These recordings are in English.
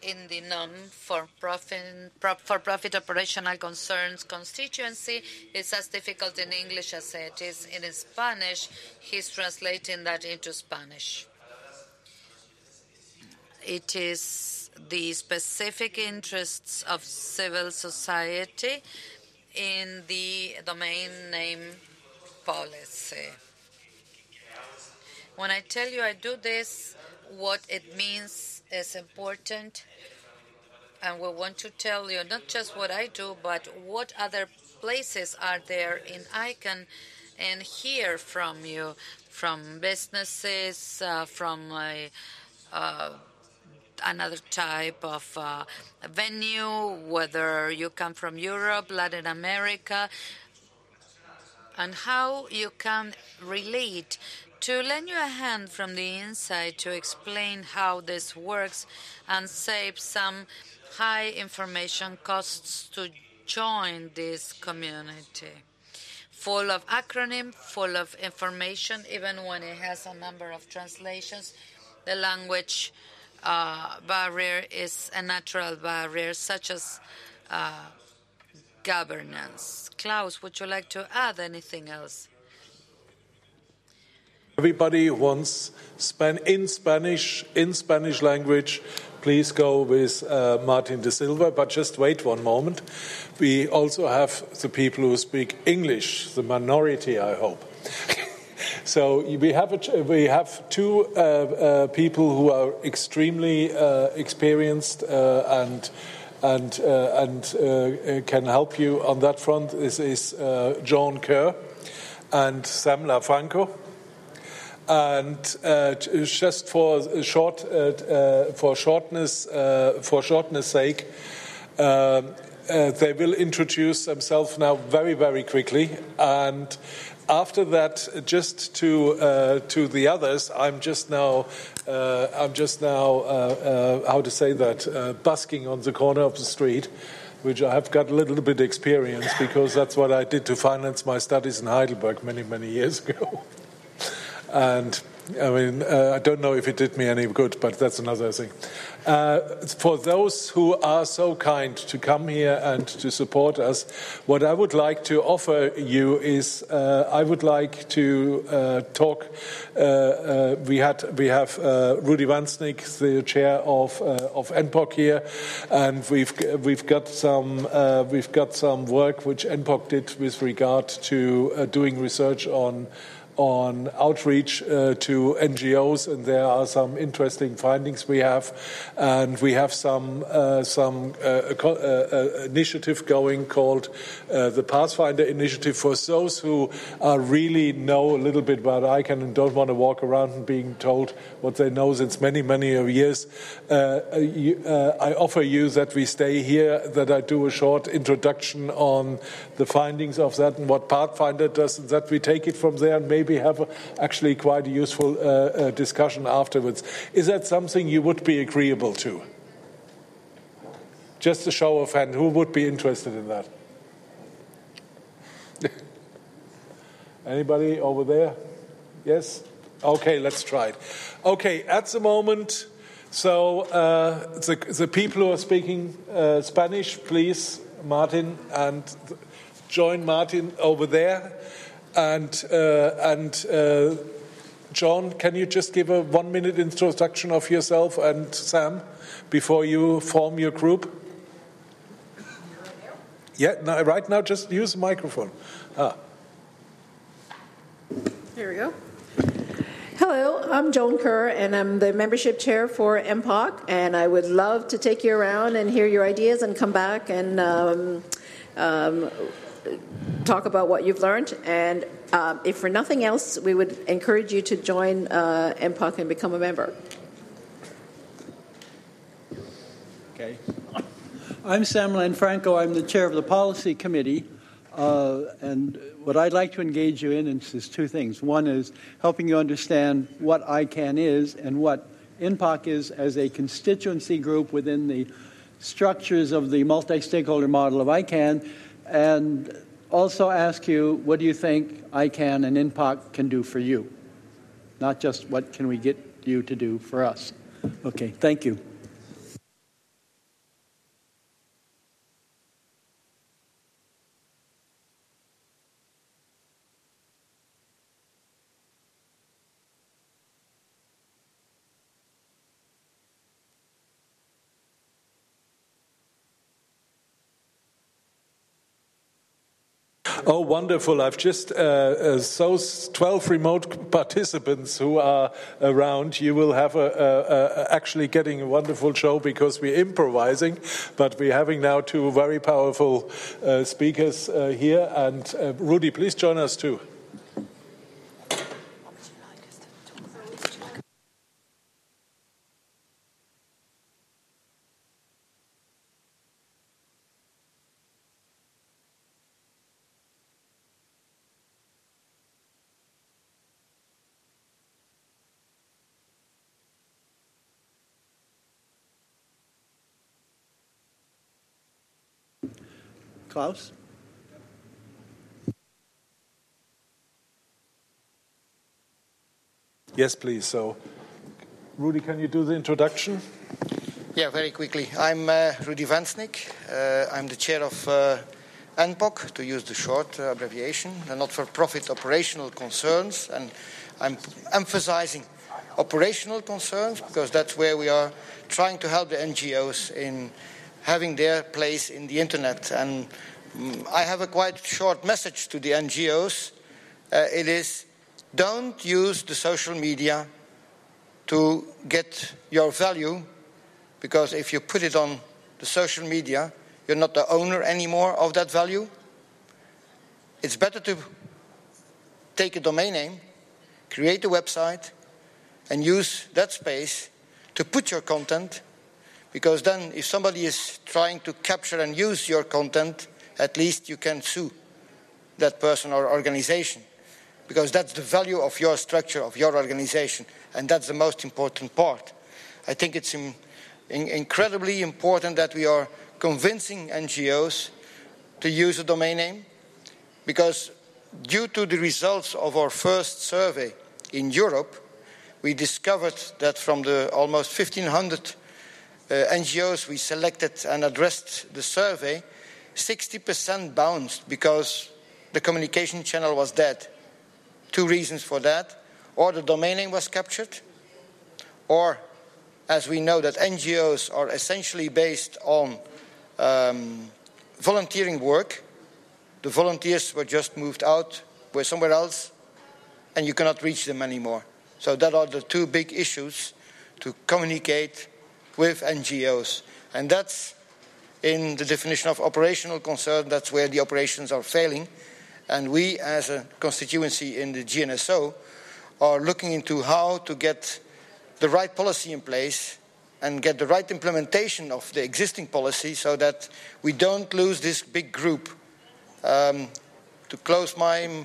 in the non-for-profit operational concerns constituency. It's as difficult in English as it is in Spanish. He's translating that into Spanish. It is the specific interests of civil society in the domain name policy. When I tell you I do this, what it means is important, and we want to tell you not just what I do, but what other places are there in ICANN, and hear from you, from businesses, from another type of venue, whether you come from Europe, Latin America, and how you can relate, to lend you a hand from the inside to explain how this works and save some high information costs to join this community. Full of acronym, full of information, even when it has a number of translations. The language barrier is a natural barrier, such as governance. Klaus, would you like to add anything else? Everybody wants in Spanish language. Please go with Martin de Silva, but just wait one moment. We also have the people who speak English, the minority, I hope. So we have two people who are extremely experienced and can help you on that front. This is John Kerr and Sam LaFranco. And just for shortness sake, they will introduce themselves now very, very quickly. And after that, just to the others, I'm just now how to say that, busking on the corner of the street, which I have got a little bit experience because that's what I did to finance my studies in Heidelberg many, many years ago. And I mean, I don't know if it did me any good, but that's another thing. For those who are so kind to come here and to support us, what I would like to offer you is I would like to talk. We have Rudy Vansnik, the chair of NPOC here, and we've got some work which NPOC did with regard to doing research on outreach to NGOs, and there are some interesting findings we have, and we have some initiative going called the Pathfinder Initiative for those who really know a little bit about ICANN and don't want to walk around and being told what they know since many, many years. I offer you that we stay here, that I do a short introduction on the findings of that and what Pathfinder does, and that we take it from there and maybe have actually quite a useful discussion afterwards. Is that something you would be agreeable to? Just a show of hands. Who would be interested in that? Anybody over there? Yes? Okay, let's try it. Okay, at the moment, so the people who are speaking Spanish, please, Martin, and join Martin over there. And John, can you just give a 1-minute introduction of yourself and Sam before you form your group? Yeah, no, right now just use the microphone. Here we go. Hello, I'm Joan Kerr, and I'm the membership chair for MPOC, and I would love to take you around and hear your ideas and come back and talk about what you've learned. And if for nothing else, we would encourage you to join MPOC and become a member. Okay. I'm Sam LaFranco. I'm the chair of the policy committee. And what I'd like to engage you in is two things. One is helping you understand what ICANN is and what NPOC is as a constituency group within the structures of the multi-stakeholder model of ICANN, and also ask you, what do you think ICANN and NPOC can do for you? Not just what can we get you to do for us. Okay, thank you. Oh, wonderful. I've just so 12 remote participants who are around. You will have actually getting a wonderful show because we're improvising, but we're having now two very powerful speakers here. And Rudy, please join us too. Klaus? Yes, please. So, Rudy, can you do the introduction? Yeah, very quickly. I'm Rudy Vansnik. I'm the chair of NPOC, to use the short abbreviation, the not-for-profit operational concerns. And I'm emphasizing operational concerns because that's where we are trying to help the NGOs in having their place in the internet. And I have a quite short message to the NGOs. It is, don't use the social media to get your value, because if you put it on the social media, you're not the owner anymore of that value. It's better to take a domain name, create a website, and use that space to put your content, because then if somebody is trying to capture and use your content, at least you can sue that person or organization, because that's the value of your structure, of your organization, and that's the most important part. I think it's incredibly important that we are convincing NGOs to use a domain name, because due to the results of our first survey in Europe, we discovered that from the almost 1,500 NGOs we selected and addressed the survey, 60% bounced because the communication channel was dead. Two reasons for that: or the domain name was captured, or, as we know that NGOs are essentially based on volunteering work, the volunteers were just moved out, were somewhere else, and you cannot reach them anymore. So that are the two big issues to communicate with NGOs. And that's in the definition of operational concern, that's where the operations are failing. And we, as a constituency in the GNSO, are looking into how to get the right policy in place and get the right implementation of the existing policy so that we don't lose this big group. To close my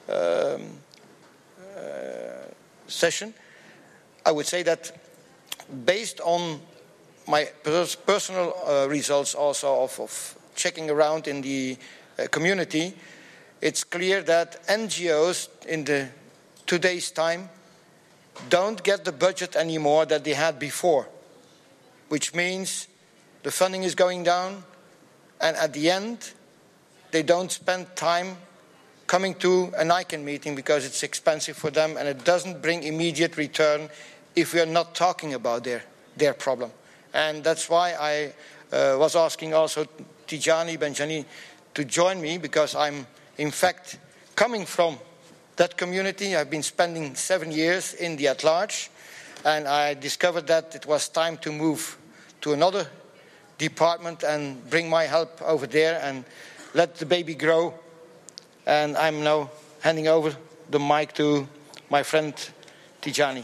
session, I would say that based on my personal results also of checking around in the community, it's clear that NGOs in today's time don't get the budget anymore that they had before, which means the funding is going down, and at the end they don't spend time coming to an ICANN meeting because it's expensive for them and it doesn't bring immediate return if we are not talking about their problem. And that's why I was asking also Tijani Benjani to join me, because I'm in fact coming from that community. I've been spending 7 years in the at-large, and I discovered that it was time to move to another department and bring my help over there and let the baby grow. And I'm now handing over the mic to my friend Tijani.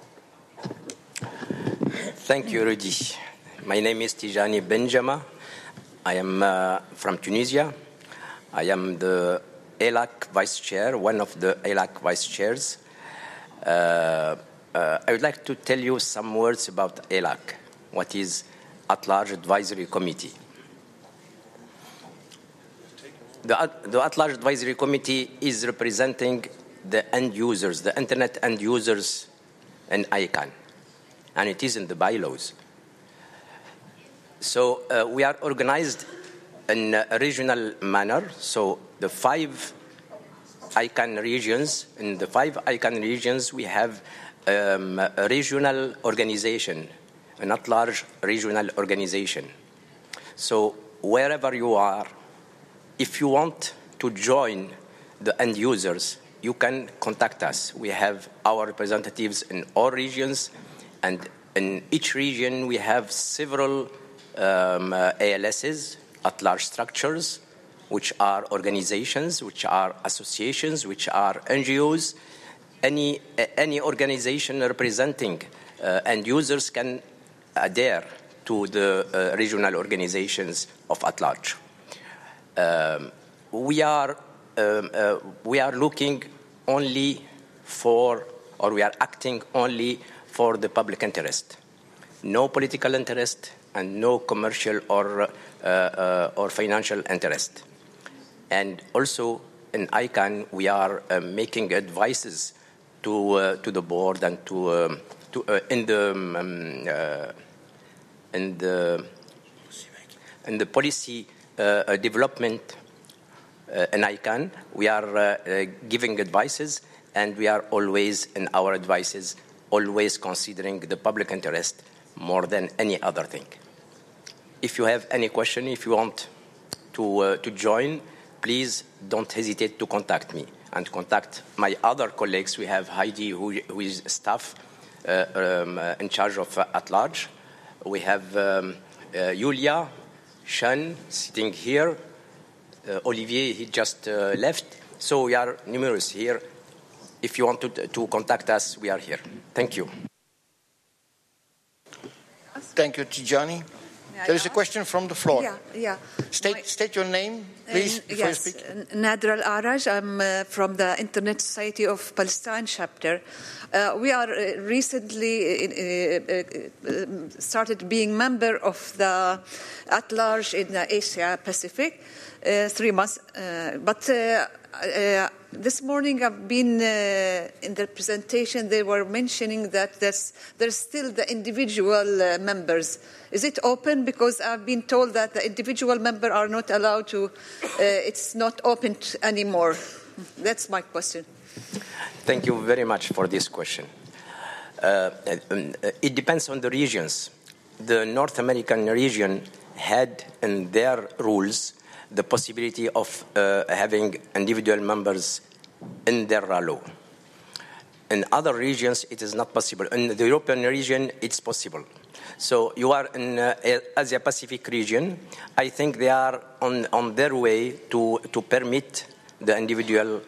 Thank you, Rudy. My name is Tijani Benjama. I am from Tunisia. I am the ELAC Vice Chair, one of the ELAC Vice Chairs. I would like to tell you some words about ELAC, what is At-Large Advisory Committee. The At-Large Advisory Committee is representing the end users, the internet end users in ICANN, and it is in the bylaws. So we are organized in a regional manner. So the 5 ICANN regions, in the 5 ICANN regions we have a regional organization, an at-large regional organization. So wherever you are, if you want to join the end users, you can contact us. We have our representatives in all regions, and in each region we have several ALSs, at-large structures, which are organizations, which are associations, which are NGOs. Any organization representing end users can adhere to the regional organizations of at-large. We are looking only for, or we are acting only for the public interest. No political interest and no commercial or financial interest. And also in ICANN, we are making advices to the board and in the policy development in ICANN. We are giving advices, and we are always in our advices always considering the public interest more than any other thing. If you have any question, if you want to join, please don't hesitate to contact me and contact my other colleagues. We have Heidi, who is staff in charge of at-large. We have Julia, Sean sitting here. Olivier, he just left. So we are numerous here. If you want to contact us, we are here. Thank you. Thank you, Tijani. There is a question from the floor. Yeah. State your name, please, before you speak. Nader Al-Araj. I'm from the Internet Society of Palestine chapter. We are recently started being member of the at-large in the Asia Pacific, 3 months. But this morning I've been in the presentation, they were mentioning that there's still the individual members. Is it open? Because I've been told that the individual members are not allowed to, it's not open anymore. That's my question. Thank you very much for this question. It depends on the regions. The North American region had in their rules the possibility of having individual members in their law. In other regions, it is not possible. In the European region, it's possible. So you are in Asia Pacific region. I think they are on their way to permit the individual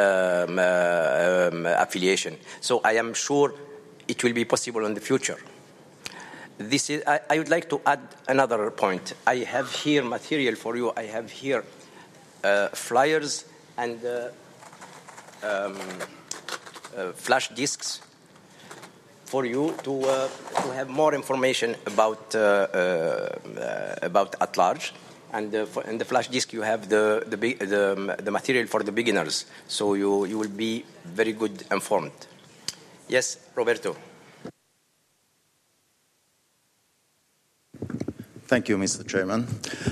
affiliation. So I am sure it will be possible in the future. This is. I would like to add another point. I have here material for you. I have here flyers and flash discs for you to have more information about at-large. And in the flash disk you have the material for the beginners, so you will be very good informed. Yes, Roberto. Thank you, Mr. Chairman.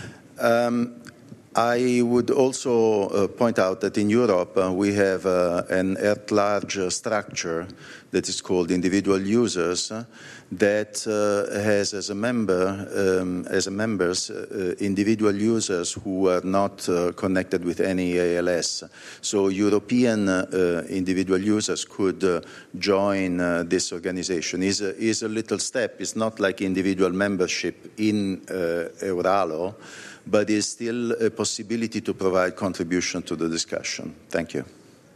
I would also point out that in Europe we have an at-large structure that is called individual users that has as members individual users who are not connected with any ALS. So European individual users could join this organization. Is a little step. It's not like individual membership in Euralo, but is still a possibility to provide contribution to the discussion. Thank you.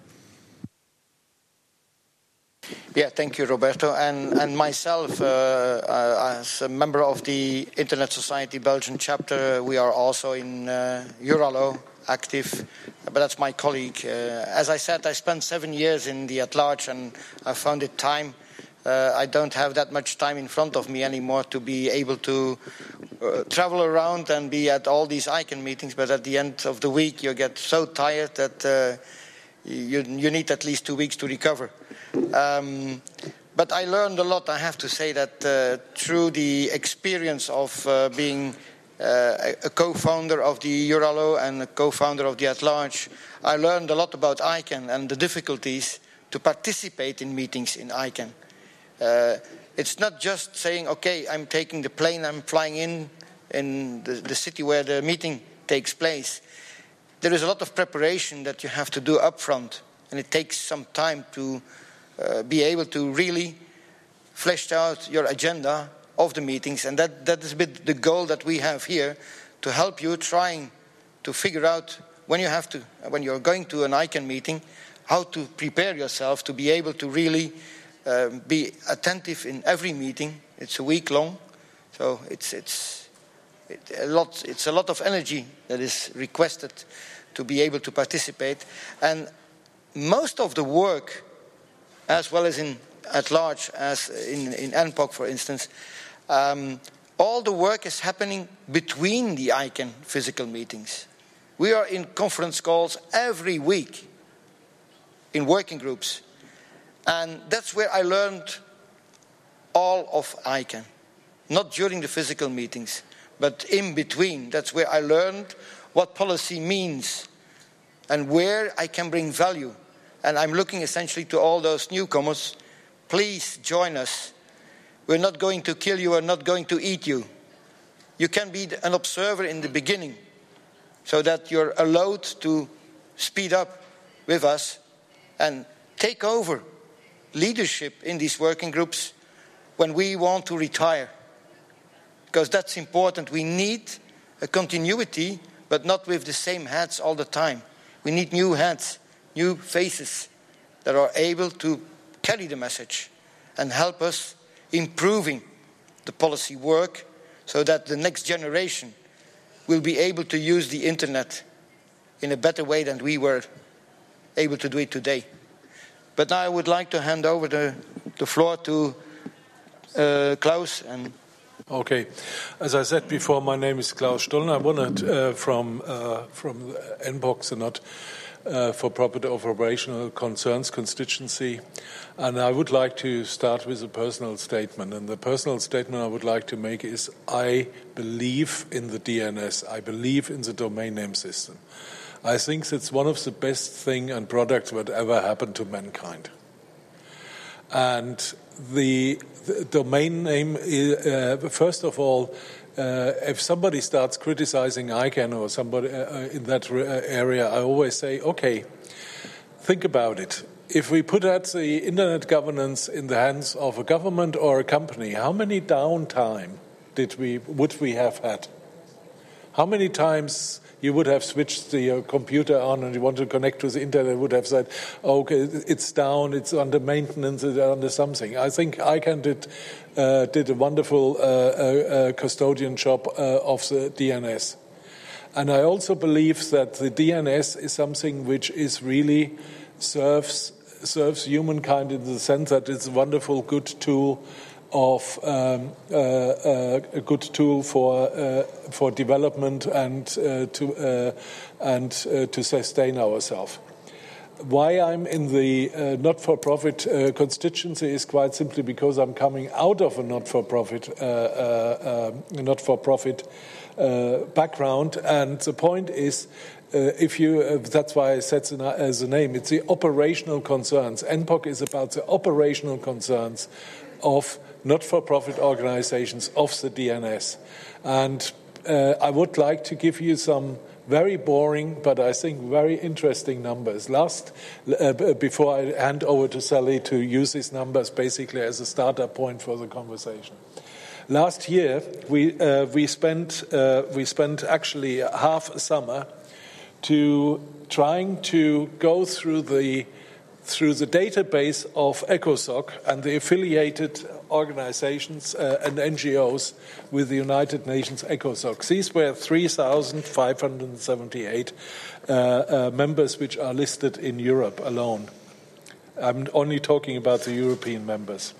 Yeah, thank you, Roberto. And myself, as a member of the Internet Society Belgian chapter, we are also in Euralo active, but that's my colleague. As I said, I spent 7 years in the at-large, and I found it time. I don't have that much time in front of me anymore to be able to travel around and be at all these ICANN meetings, but at the end of the week you get so tired that you need at least 2 weeks to recover. But I learned a lot, I have to say, that through the experience of being a co-founder of the Euralo and a co-founder of the at-large, I learned a lot about ICANN and the difficulties to participate in meetings in ICANN. It's not just saying, okay, I'm taking the plane, I'm flying in the city where the meeting takes place. there is a lot of preparation that you have to do up front, and it takes some time to be able to really flesh out your agenda of the meetings, and that is a bit the goal that we have here, to help you trying to figure out when you're going to an ICANN meeting, how to prepare yourself to be able to really be attentive in every meeting. It's a week long, so it's a lot of energy that is requested to be able to participate, and most of the work, as well as at large as in NPOC, for instance, all the work is happening between the ICANN physical meetings. We are in conference calls every week in working groups, and that's where I learned all of ICANN. Not during the physical meetings, but in between. That's where I learned what policy means and where I can bring value. And I'm looking essentially to all those newcomers. Please join us. We're not going to kill you, we're not going to eat you. You can be an observer in the beginning, so that you're allowed to speed up with us and take over leadership in these working groups when we want to retire. Because that's important. We need a continuity, but not with the same heads all the time. We need new heads, new faces that are able to carry the message and help us improving the policy work, so that the next generation will be able to use the internet in a better way than we were able to do it today. But now I would like to hand over the floor to Klaus. Okay. As I said before, my name is Klaus Stollner. I'm honored from NPOC, the not-for-profit operational concerns constituency. And I would like to start with a personal statement. And the personal statement I would like to make is, I believe in the DNS. I believe in the domain name system. I think it's one of the best things and products that ever happened to mankind. And the domain name, first of all, if somebody starts criticizing ICANN or somebody in that area, I always say, okay, think about it. If we put out the internet governance in the hands of a government or a company, how many downtime would we have had? How many times you would have switched your computer on and you want to connect to the internet, would have said, okay, it's down, it's under maintenance, it's under something. I think ICANN did a wonderful custodian job of the DNS. And I also believe that the DNS is something which is really serves humankind in the sense that it's a wonderful, good tool of a good tool for development and to sustain ourselves. Why I'm in the not-for-profit constituency is quite simply because I'm coming out of a not-for-profit background, and the point is, that's why I said as a name, it's the operational concerns. NPOC is about the operational concerns of not-for-profit organizations of the DNS. And I would like to give you some very boring, but I think very interesting numbers. Before I hand over to Sally to use these numbers basically as a startup point for the conversation. Last year, we spent actually half a summer trying to go through the database of ECOSOC and the affiliated organizations and NGOs with the United Nations ECOSOC. These were 3,578 members which are listed in Europe alone. I'm only talking about the European members.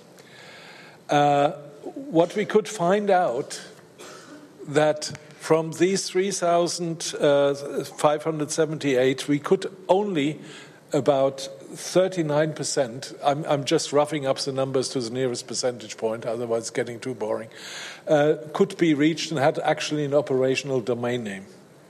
What we could find out that from these 3,578, we could only about 39%, I'm just roughing up the numbers to the nearest percentage point, otherwise it's getting too boring, could be reached and had actually an operational domain name.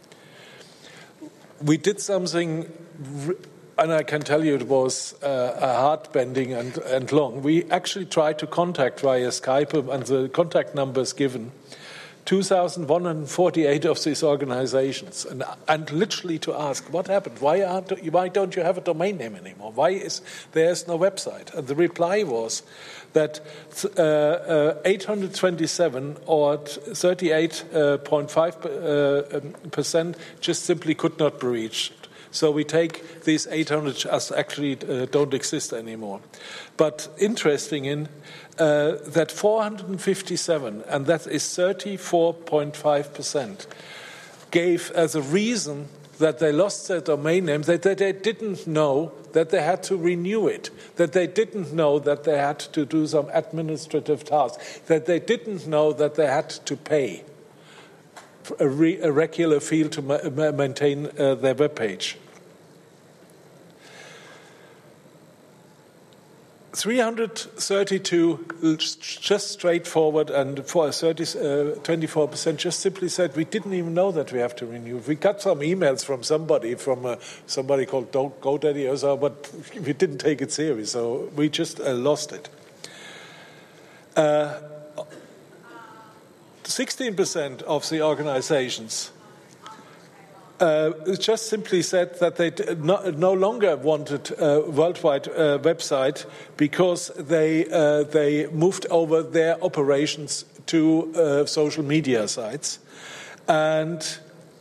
We did something, and I can tell you it was heart-bending and long. We actually tried to contact via Skype, and the contact numbers given 2,148 of these organizations, and literally to ask, what happened? Why don't you have a domain name anymore? Why is there's no website? And the reply was that 827 or 38.5% just simply could not be reached. So we take these 800 as actually don't exist anymore. But interesting in that 457, and that is 34.5%, gave as a reason that they lost their domain name, that they didn't know that they had to renew it, that they didn't know that they had to do some administrative tasks, that they didn't know that they had to pay a regular fee to maintain their web page. 332 just straightforward, and for 24% just simply said we didn't even know that we have to renew. We got some emails from somebody called GoDaddy or so, but we didn't take it serious, so we just lost it. 16% of the organizations just simply said that they no longer wanted a worldwide website because they moved over their operations to social media sites, and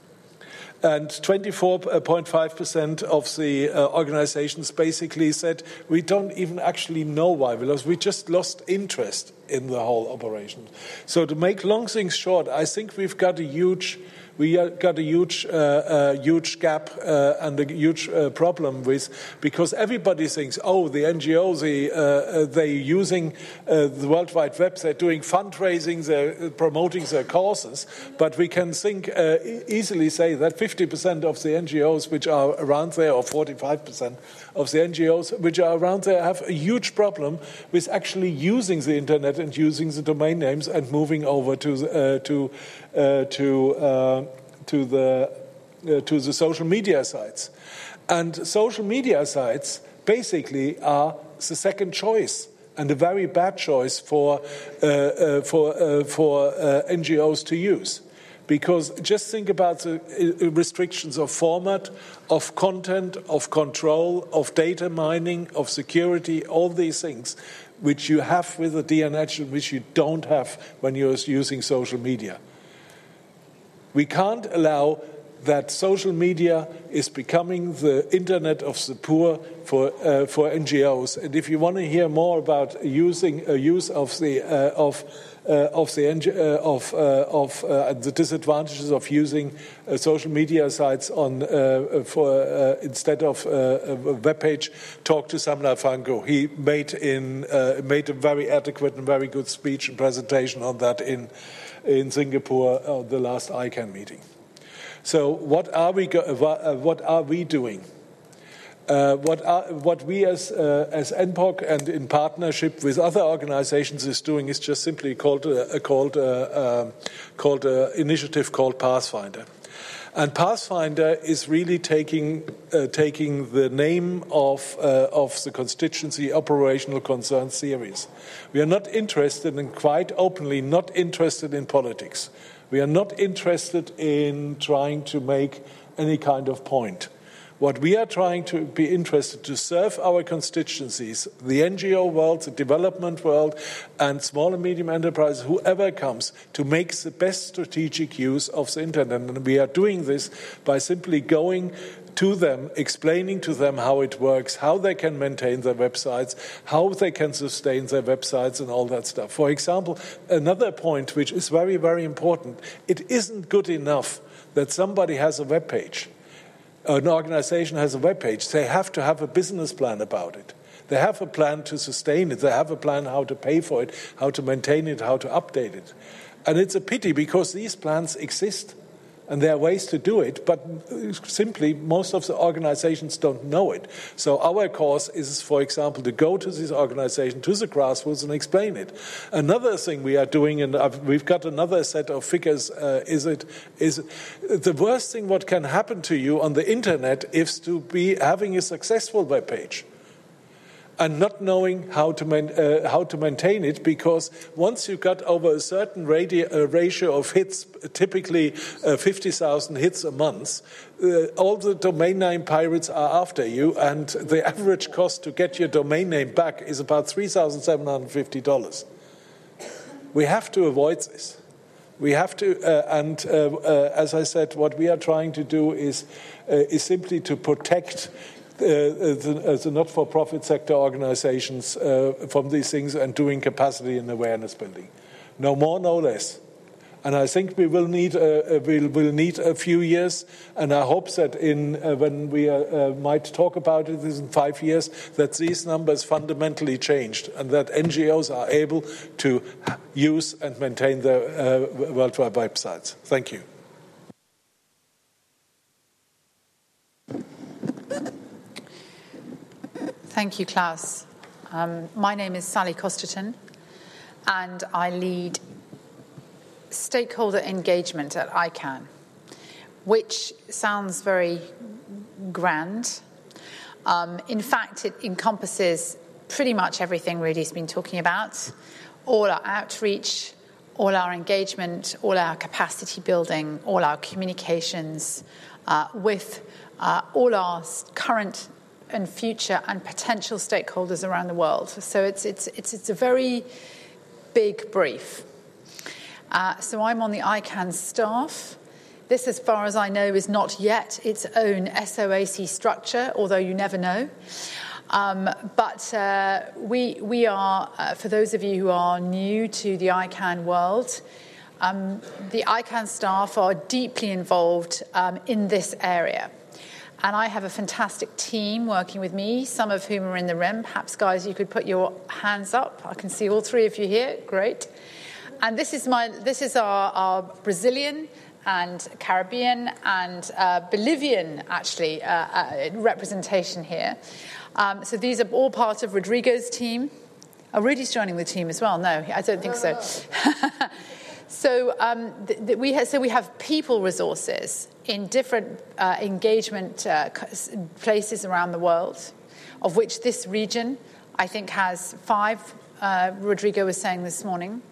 24.5% of the organizations basically said we don't even actually know why we lost. We just lost interest in the whole operation. So to make long things short, I think we've got a huge gap and a huge problem with, because everybody thinks, oh, the NGOs, they're using the World Wide Web, they're doing fundraising, they're promoting their causes, but we can easily say that 50% of the NGOs which are around there, or 45% of the NGOs which are around there, have a huge problem with actually using the internet and using the domain names and moving over to the social media sites. And social media sites basically are the second choice, and a very bad choice for NGOs to use. Because just think about the restrictions of format, of content, of control, of data mining, of security, all these things which you have with the DNS and which you don't have when you're using social media. We can't allow that social media is becoming the internet of the poor for NGOs. And if you want to hear more about use of the disadvantages of using social media sites instead of a web page, talk to Samla Franco. He made a very adequate and very good speech and presentation on that in Singapore, the last ICANN meeting. So what are we doing? What we as NPOC and in partnership with other organizations is doing is just simply called an initiative called Pathfinder. And Pathfinder is really taking the name of the constituency operational concern series. We are not interested, and quite openly not interested in politics. We are not interested in trying to make any kind of point. What we are trying to be interested to serve our constituencies, the NGO world, the development world, and small and medium enterprises, whoever comes, to make the best strategic use of the internet. And we are doing this by simply going to them, explaining to them how it works, how they can maintain their websites, how they can sustain their websites and all that stuff. For example, another point which is very, very important, it isn't good enough that somebody has a web page. An organization has a web page. They have to have a business plan about it. They have a plan to sustain it. They have a plan how to pay for it, how to maintain it, how to update it. And it's a pity because these plans exist and there are ways to do it, but simply most of the organizations don't know it. So our course is, for example, to go to this organization, to the grassroots, and explain it. Another thing we are doing, and we've got another set of figures, is the worst thing what can happen to you on the internet is to be having a successful web page. and not knowing how to maintain it, because once you got over a certain ratio of hits, typically 50,000 hits a month, all the domain name pirates are after you, and the average cost to get your domain name back is about $3,750. We have to avoid this. We have to, as I said, what we are trying to do is simply to protect the not-for-profit sector organizations from these things and doing capacity and awareness building. No more, no less. And I think we will need a few years, and I hope that when we might talk about it in 5 years, that these numbers fundamentally changed and that NGOs are able to use and maintain their World Wide Web sites. Thank you. Thank you, Klaus. My name is Sally Costerton, and I lead stakeholder engagement at ICANN, which sounds very grand. In fact, it encompasses pretty much everything Rudy's been talking about: all our outreach, all our engagement, all our capacity building, all our communications with all our current and future and potential stakeholders around the world. So it's a very big brief. So I'm on the ICANN staff. This, as far as I know, is not yet its own SOAC structure, although you never know. But we are, for those of you who are new to the ICANN world, the ICANN staff are deeply involved in this area. And I have a fantastic team working with me, some of whom are in the room. Perhaps, guys, you could put your hands up. I can see all three of you here. Great. And this is our Brazilian and Caribbean and Bolivian, actually, representation here. So these are all part of Rodrigo's team. Oh, Rudy's joining the team as well. No, I don't think so. So we have people resources in different engagement places around the world, of which this region, I think, has 5, Rodrigo was saying this morning.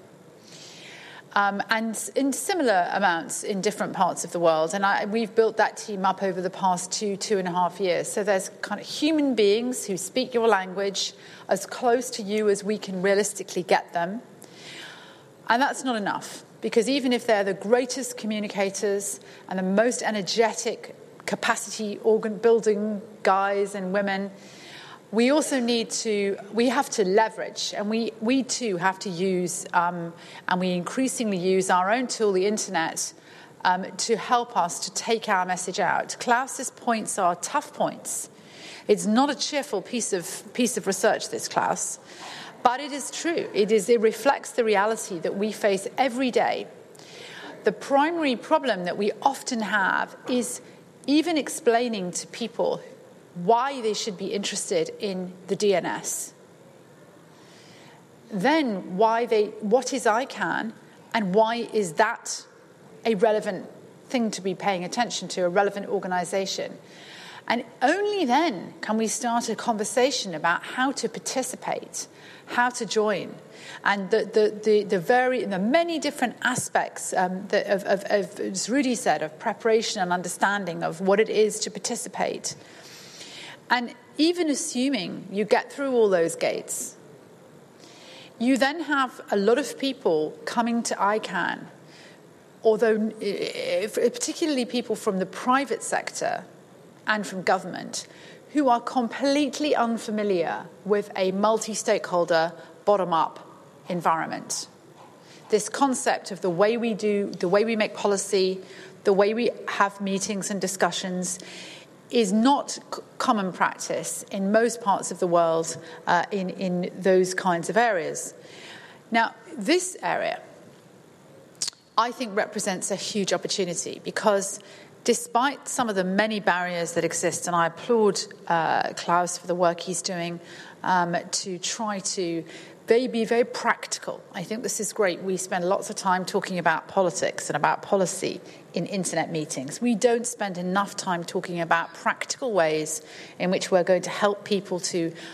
And in similar amounts in different parts of the world. And we've built that team up over the past 2.5 years. So there's kind of human beings who speak your language as close to you as we can realistically get them. And that's not enough, because even if they're the greatest communicators and the most energetic capacity organ building guys and women, we have to leverage, and we too have to use, and we increasingly use our own tool, the internet, to help us to take our message out. Klaus's points are tough points. It's not a cheerful piece of research, this, Klaus, but it is true. It reflects the reality that we face every day. The primary problem that we often have is even explaining to people why they should be interested in the DNS. Then what is ICANN, and why is that a relevant thing to be paying attention to, a relevant organization? And only then can we start a conversation about how to participate, how to join, and the many different aspects of, as Rudy said, of preparation and understanding of what it is to participate. And even assuming you get through all those gates, you then have a lot of people coming to ICANN, although particularly people from the private sector and from government, who are completely unfamiliar with a multi-stakeholder, bottom-up environment. This concept of the way we make policy, the way we have meetings and discussions is not common practice in most parts of the world in those kinds of areas. Now, this area, I think, represents a huge opportunity, because despite some of the many barriers that exist, and I applaud Klaus for the work he's doing to try to be very practical. I think this is great. We spend lots of time talking about politics and about policy in internet meetings. We don't spend enough time talking about practical ways in which we're going to help people to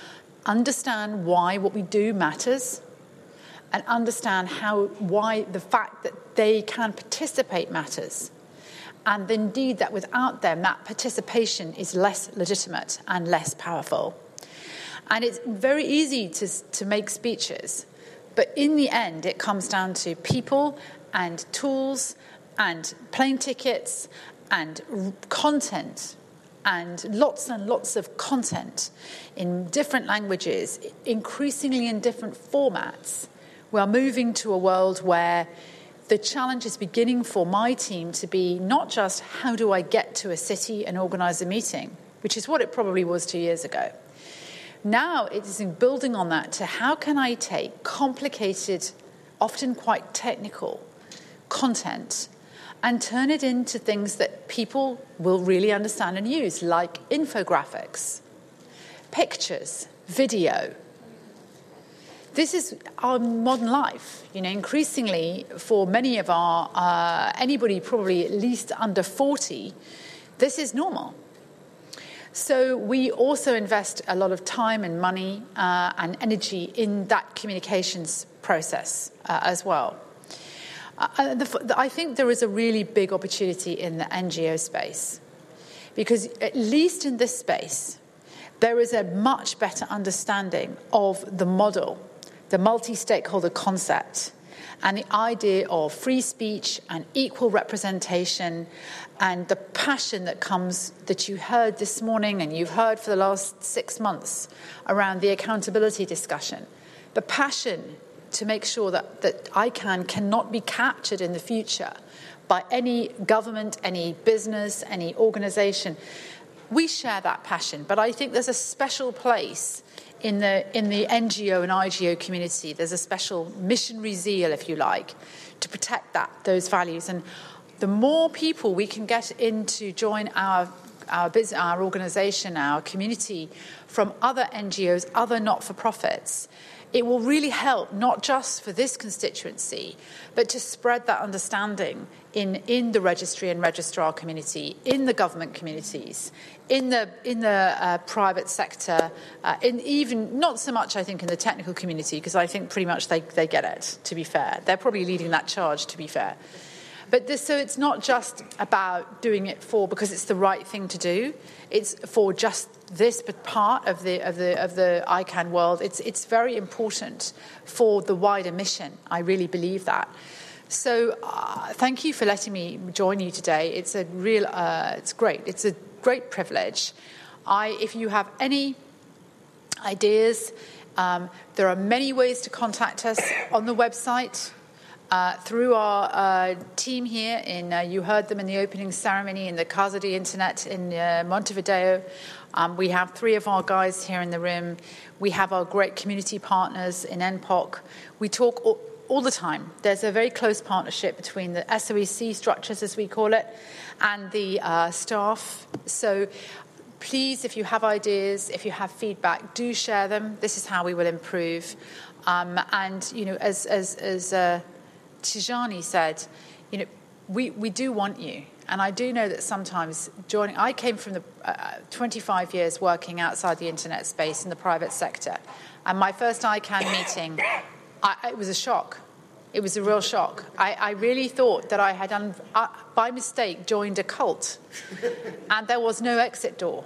understand why what we do matters, and understand why the fact that they can participate matters. And indeed that without them, that participation is less legitimate and less powerful. And it's very easy to make speeches, but in the end, it comes down to people and tools and plane tickets and content and lots of content in different languages, increasingly in different formats. We are moving to a world where the challenge is beginning for my team to be not just how do I get to a city and organise a meeting, which is what it probably was 2 years ago. Now it is in building on that to how can I take complicated, often quite technical content and turn it into things that people will really understand and use, like infographics, pictures, video. This is our modern life. Increasingly for many of our, anybody probably at least under 40, this is normal. So we also invest a lot of time and money and energy in that communications process as well. I think there is a really big opportunity in the NGO space, because at least in this space, there is a much better understanding of the model, the multi-stakeholder concept, and the idea of free speech and equal representation and the passion that you heard this morning and you've heard for the last 6 months around the accountability discussion. The passion to make sure that ICANN cannot be captured in the future by any government, any business, any organisation. We share that passion, but I think there's a special place in the NGO and IGO community. There's a special missionary zeal, if you like, to protect those values. And the more people we can get in to join our organisation, our community, from other NGOs, other not-for-profits, it will really help, not just for this constituency, but to spread that understanding in the registry and registrar community, in the government communities, in the private sector, in even not so much, I think, in the technical community, because I think pretty much they get it, to be fair. They're probably leading that charge, to be fair. But so it's not just about doing it because it's the right thing to do. It's for just this part of the ICANN world. It's very important for the wider mission. I really believe that. So thank you for letting me join you today. It's it's great. It's a great privilege. If you have any ideas, there are many ways to contact us on the website. Through our team here, you heard them in the opening ceremony in the Casa de Internet in Montevideo. We have 3 of our guys here in the room. We have our great community partners in NPOC. We talk all the time. There's a very close partnership between the SOEC structures, as we call it, and the staff. So please, if you have ideas, if you have feedback, do share them. This is how we will improve. And, as Tijani said, we do want you. And I do know that sometimes I came from the 25 years working outside the internet space in the private sector. And my first ICANN meeting, it was a shock. It was a real shock. I really thought that I had, by mistake, joined a cult. And there was no exit door.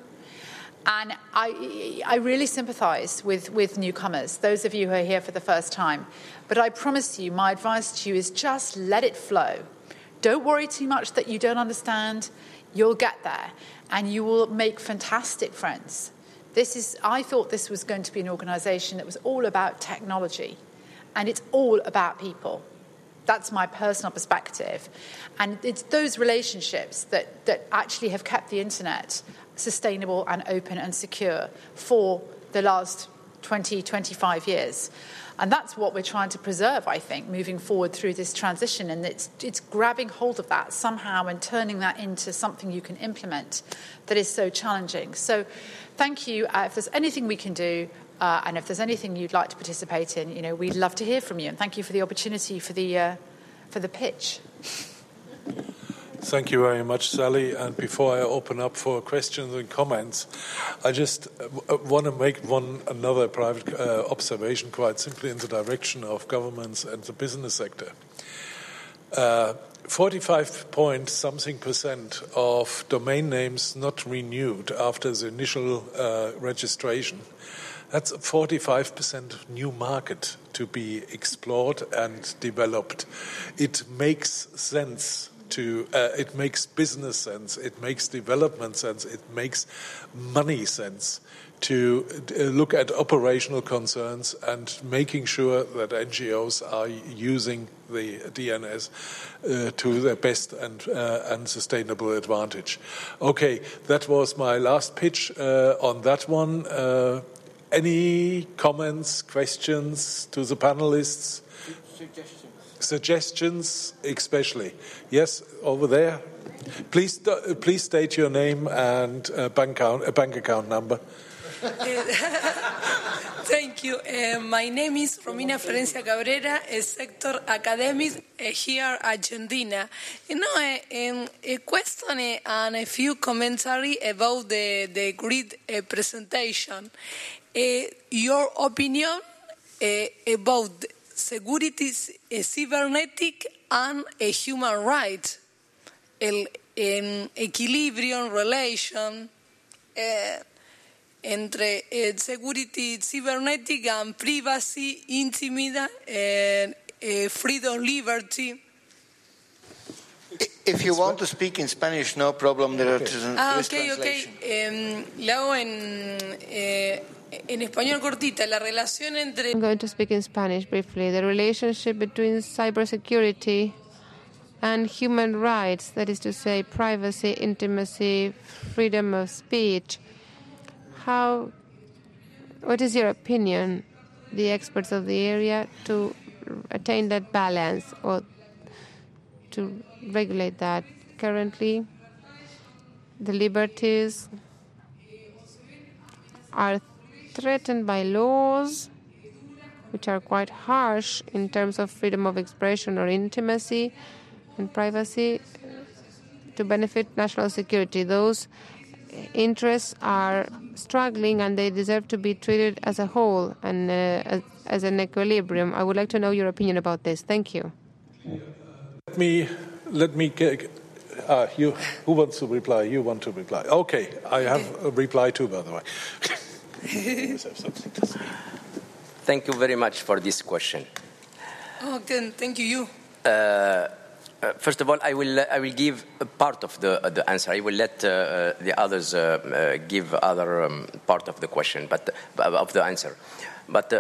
And I really sympathise with newcomers, those of you who are here for the first time. But I promise you, my advice to you is just let it flow. Don't worry too much that you don't understand. You'll get there, and you will make fantastic friends. I thought this was going to be an organisation that was all about technology, and it's all about people. That's my personal perspective. And it's those relationships that actually have kept the internet sustainable and open and secure for the last 20, 25 years. And that's what we're trying to preserve, I think, moving forward through this transition. And it's grabbing hold of that somehow and turning that into something you can implement that is so challenging. So thank you. If there's anything we can do, and if there's anything you'd like to participate in, we'd love to hear from you. And thank you for the opportunity for the pitch. Thank you very much, Sally. And before I open up for questions and comments, I just want to make another private observation, quite simply in the direction of governments and the business sector. 45-point-something% of domain names not renewed after the initial registration. That's a 45% new market to be explored and developed. It makes sense. It makes business sense, it makes development sense, it makes money sense to look at operational concerns and making sure that NGOs are using the DNS to their best and sustainable advantage. Okay, that was my last pitch on that one. Any comments, questions to the panelists? Suggestions, especially. Yes, over there. Please state your name and bank account number. Thank you. My name is Romina Florencia Cabrera, a sector academic here Argentina. A question and a few commentary about the great presentation. Your opinion about security, cybernetic, and human rights, equilibrium, relation entre security, cybernetic, and privacy, intimate, freedom, liberty. If you want to speak in Spanish, no problem. There is translation. Le hago en español cortita, la relación entre... I'm going to speak in Spanish briefly. The relationship between cybersecurity and human rights, that is to say, privacy, intimacy, freedom of speech. What is your opinion, the experts of the area, to attain that balance or to regulate that? Currently, the liberties are threatened by laws which are quite harsh in terms of freedom of expression or intimacy and privacy to benefit national security. Those interests are struggling and they deserve to be treated as a whole and as an equilibrium. I would like to know your opinion about this. Thank you. Let me who wants to reply? You want to reply. Okay, I have a reply too, by the way. Thank you very much for this question. Okay, thank you. First of all, I will give a part of the answer. I will let the others give other part of the question, but of the answer. But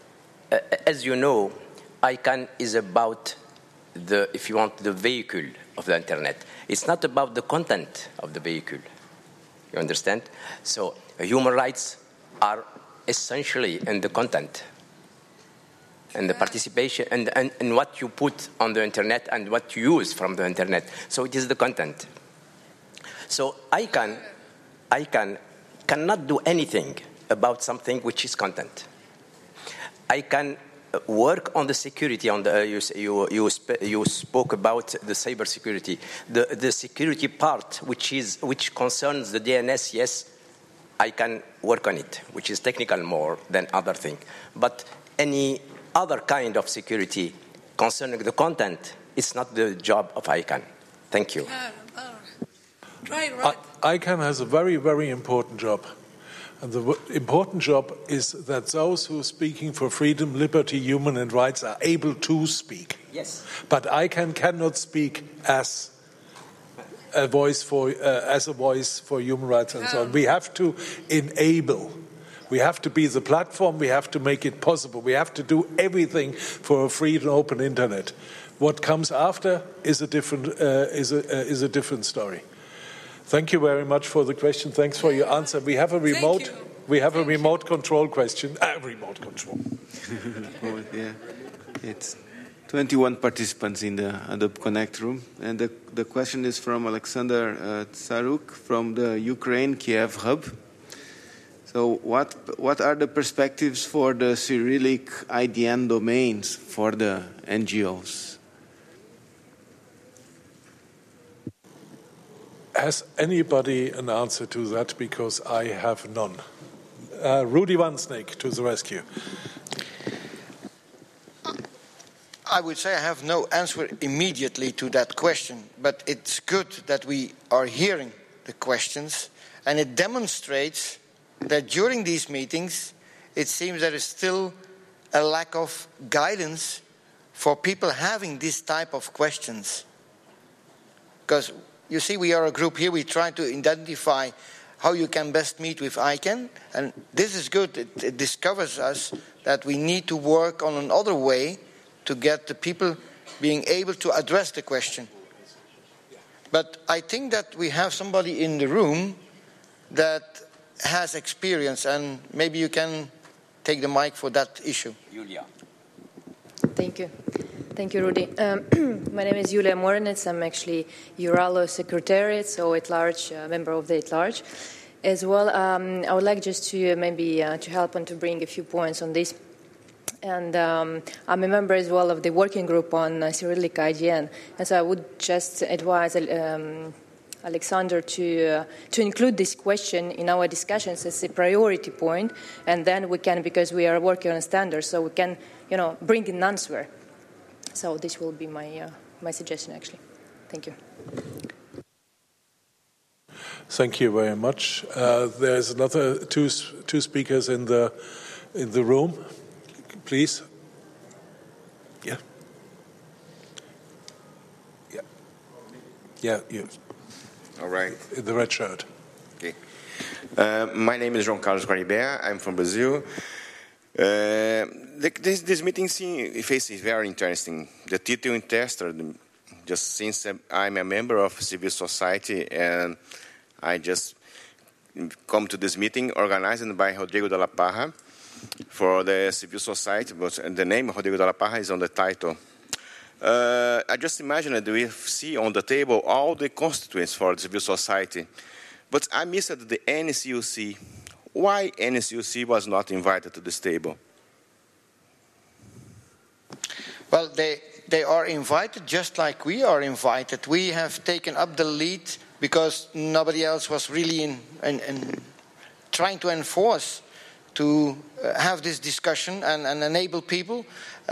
as you know, ICANN is about if you want, the vehicle of the internet. It's not about the content of the vehicle. You understand? So human rights are essentially in the content and the participation and what you put on the internet and what you use from the internet. So it is the content. So ICANN cannot do anything about something which is content. I can work on the security. On the you spoke about the cyber security, the security part, which concerns the DNS. Yes, I can work on it, which is technical more than other thing. But any other kind of security concerning the content, it's not the job of ICANN. Thank you. Right. ICANN has a very, very important job. And the important job is that those who are speaking for freedom, liberty, human and rights are able to speak. Yes. But ICANN cannot speak as a voice for human rights and so on. We have to enable. We have to be the platform. We have to make it possible. We have to do everything for a free and open internet. What comes after is a different story. Thank you very much for the question. Thanks for your answer. We have a remote. We have a remote control question. Remote control. Well, yeah, it's 21 participants in the Adobe Connect room, and the question is from Alexander Tsaruk from the Ukraine Kiev hub. So, what are the perspectives for the Cyrillic IDN domains for the NGOs? Has anybody an answer to that? Because I have none. Rudy Vansnik to the rescue. I would say I have no answer immediately to that question, but it's good that we are hearing the questions, and it demonstrates that during these meetings, it seems there is still a lack of guidance for people having this type of questions. Because, you see, we are a group here, we try to identify how you can best meet with ICANN, and this is good. It discovers us that we need to work on another way to get the people being able to address the question. But I think that we have somebody in the room that has experience, and maybe you can take the mic for that issue. Julia. Thank you. Thank you, Rudy. My name is Julia Morenets. I'm actually Euralo Secretariat, so at-large, member of the at-large. As well, I would like just to maybe to help and to bring a few points on this. And I'm a member as well of the working group on Cyrillic IGN. And so I would just advise Alexander to include this question in our discussions as a priority point, and then we can, because we are working on standards, so we can, bring an answer. So this will be my suggestion, actually. Thank you. Thank you very much. There's another two speakers in the room. Please. Yeah. Yeah. Yeah, you. All right. In the red shirt. Okay. My name is João Carlos Guaribert. I'm from Brazil. This meeting is very interesting. The Twitter tester, just since I'm a member of civil society, and I just come to this meeting organized by Rodrigo de la Parra for the civil society, but the name of Rodrigo de la Parra is on the title. I just imagine that we see on the table all the constituents for the civil society, but I missed the NCUC. Why NCUC was not invited to this table? Well, they are invited just like we are invited. We have taken up the lead because nobody else was really in trying to enforce to have this discussion and enable people.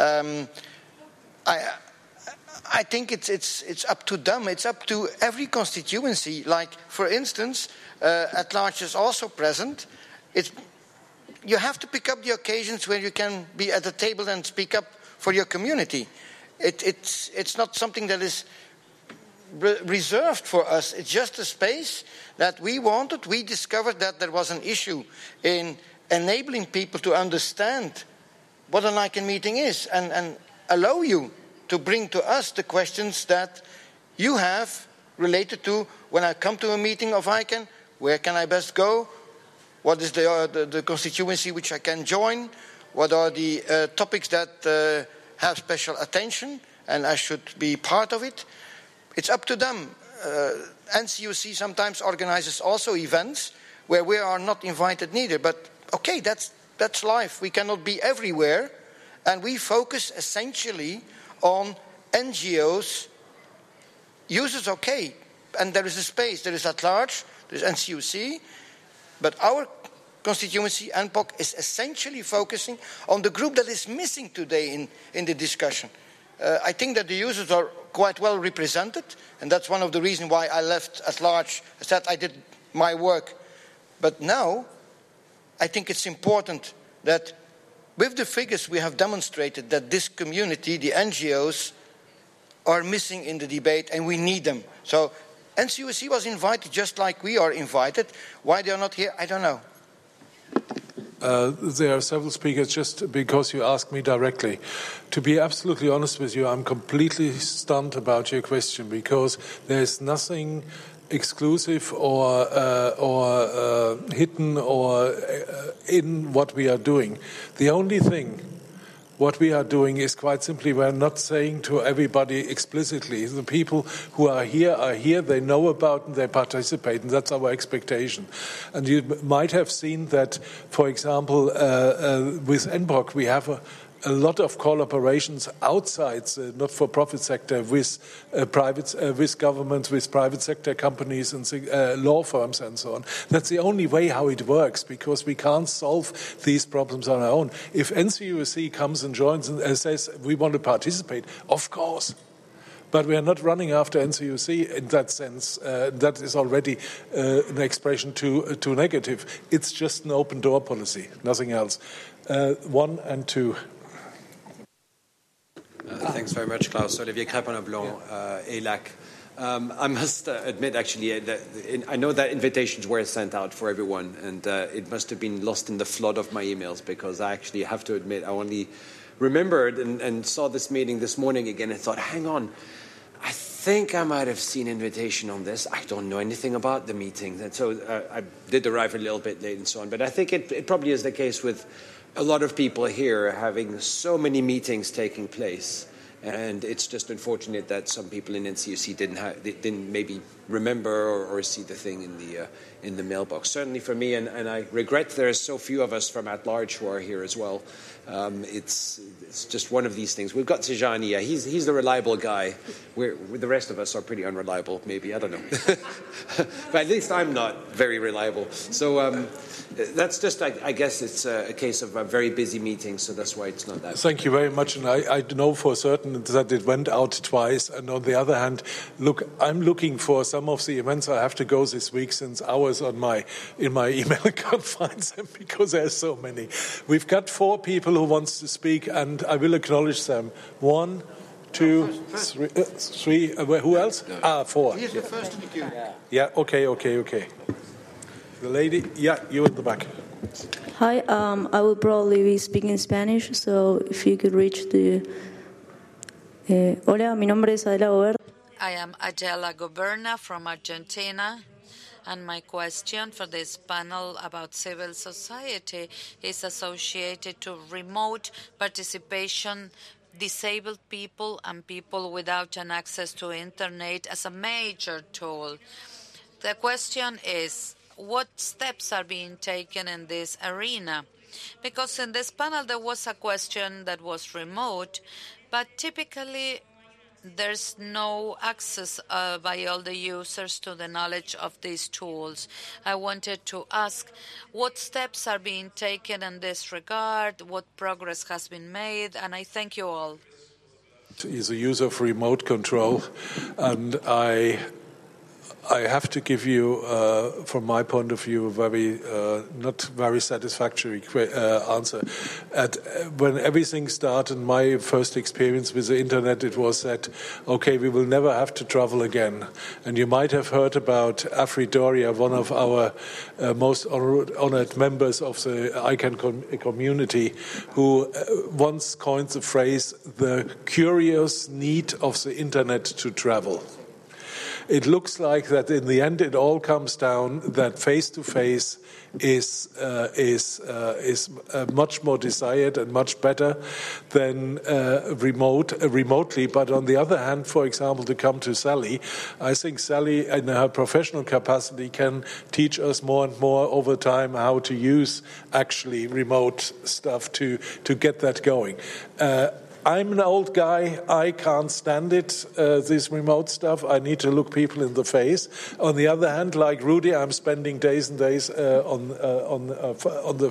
I think it's up to them. It's up to every constituency. Like, for instance, at-large is also present. You have to pick up the occasions where you can be at the table and speak up for your community. It's not something that is reserved for us. It's just a space that we wanted. We discovered that there was an issue in enabling people to understand what an ICANN meeting is and allow you to bring to us the questions that you have related to when I come to a meeting of ICANN, where can I best go? What is the constituency which I can join? What are the topics that have special attention and I should be part of it? It's up to them. NCUC sometimes organizes also events where we are not invited neither. But okay, that's life. We cannot be everywhere. And we focus essentially on NGOs. Users, okay. And there is a space. There is at-large, there is NCUC. But our constituency, NPOC, is essentially focusing on the group that is missing today in the discussion. I think that the users are quite well represented, and that's one of the reasons why I left at-large. I said I did my work. But now, I think it's important that with the figures we have demonstrated that this community, the NGOs, are missing in the debate, and we need them. So NCUC was invited just like we are invited. Why they are not here, I don't know. There are several speakers, just because you asked me directly. To be absolutely honest with you, I'm completely stunned about your question, because there's nothing exclusive or hidden or in what we are doing. The only thing what we are doing is quite simply, we're not saying to everybody explicitly. The people who are here, they know about and they participate, and that's our expectation. And you might have seen that, for example, with NPOC, we have a lot of collaborations outside the not-for-profit sector with with governments, with private sector companies and law firms and so on. That's the only way how it works, because we can't solve these problems on our own. If NCUSC comes and joins and says we want to participate, of course. But we are not running after NCUSC in that sense. That is already an expression too negative. It's just an open door policy, nothing else. 1 and 2. Thanks very much, Klaus. Olivier Crépin-Leblanc, ELAC. I must admit, actually, that I know that invitations were sent out for everyone, and it must have been lost in the flood of my emails, because I actually have to admit I only remembered and saw this meeting this morning again and thought, hang on, I think I might have seen invitation on this. I don't know anything about the meeting. And so I did arrive a little bit late and so on. But I think it probably is the case with a lot of people here having so many meetings taking place. And it's just unfortunate that some people in NCUSC didn't maybe remember or see the thing in the mailbox. Certainly for me, and I regret there are so few of us from at large who are here as well. It's just one of these things. We've got Tijani. He's the reliable guy. The rest of us are pretty unreliable, maybe. I don't know. But at least I'm not very reliable. So that's just, I guess it's a case of a very busy meeting, so that's why it's not that. Thank you very much. And I know for certain that it went out twice. And on the other hand, look, I'm looking for some of the events I have to go this week, since hours in my email. I can't find them because there's so many. We've got 4 people who wants to speak, and I will acknowledge them. 1, 2, 3. Who else? 4. He's the first in the queue. Yeah. Okay. The lady, you in the back. Hi, I will probably be speaking Spanish, so if you could reach the... Hola, mi nombre es Adela Goberna. I am Adela Goberna from Argentina, and my question for this panel about civil society is associated to remote participation, disabled people and people without an access to internet as a major tool. The question is, what steps are being taken in this arena? Because in this panel there was a question that was remote, but typically there's no access by all the users to the knowledge of these tools. I wanted to ask what steps are being taken in this regard, what progress has been made, and I thank you all. He's a user of remote control, and I have to give you, from my point of view, a very not very satisfactory answer. When everything started, my first experience with the internet, it was that, okay, we will never have to travel again. And you might have heard about Afri Doria, one of our most honored members of the ICANN community, who once coined the phrase, the curious need of the internet to travel. It looks like that in the end it all comes down that face-to-face is much more desired and much better than remotely. But on the other hand, for example, to come to Sally, I think Sally in her professional capacity can teach us more and more over time how to use actually remote stuff to get that going. I'm an old guy. I can't stand it, this remote stuff. I need to look people in the face. On the other hand, like Rudy, I'm spending days and days on the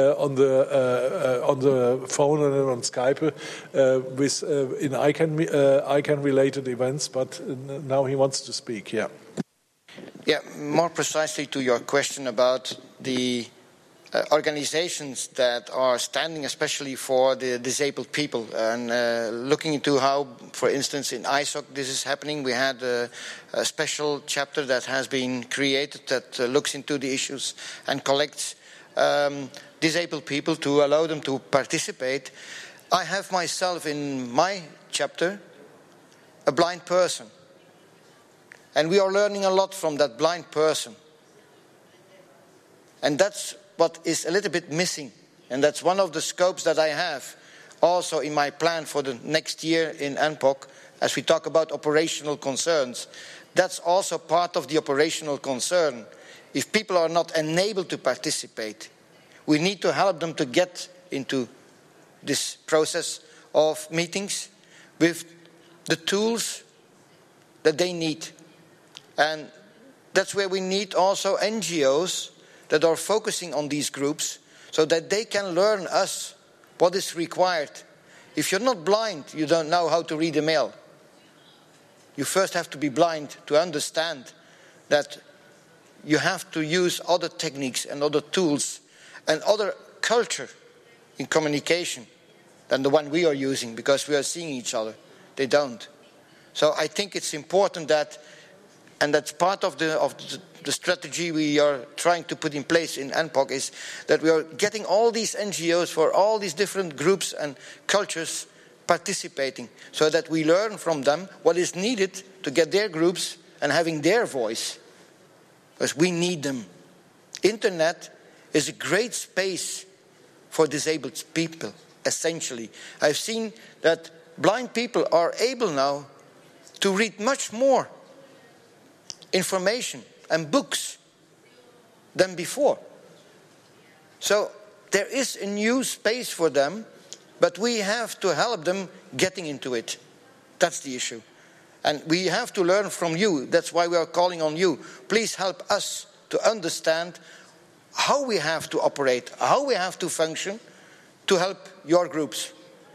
phone and on Skype with in ICANN related events. But now he wants to speak. Yeah. Yeah. More precisely to your question about the organizations that are standing especially for the disabled people, and looking into how, for instance, in ISOC this is happening. We had a special chapter that has been created that looks into the issues and collects disabled people to allow them to participate. I have myself in my chapter a blind person, and we are learning a lot from that blind person, and that's what is a little bit missing, and that's one of the scopes that I have also in my plan for the next year in NPOC. As we talk about operational concerns, that's also part of the operational concern. If people are not enabled to participate, we need to help them to get into this process of meetings with the tools that they need. And that's where we need also NGOs that are focusing on these groups so that they can learn us what is required. If you're not blind, you don't know how to read a mail. You first have to be blind to understand that you have to use other techniques and other tools and other culture in communication than the one we are using, because we are seeing each other. They don't. So I think it's important that, and that's part of the strategy we are trying to put in place in NPOC, is that we are getting all these NGOs for all these different groups and cultures participating, so that we learn from them what is needed to get their groups and having their voice, because we need them. Internet is a great space for disabled people, essentially. I've seen that blind people are able now to read much more information and books than before. So there is a new space for them, but we have to help them getting into it. That's the issue. And we have to learn from you. That's why we are calling on you. Please help us to understand how we have to operate, how we have to function to help your groups.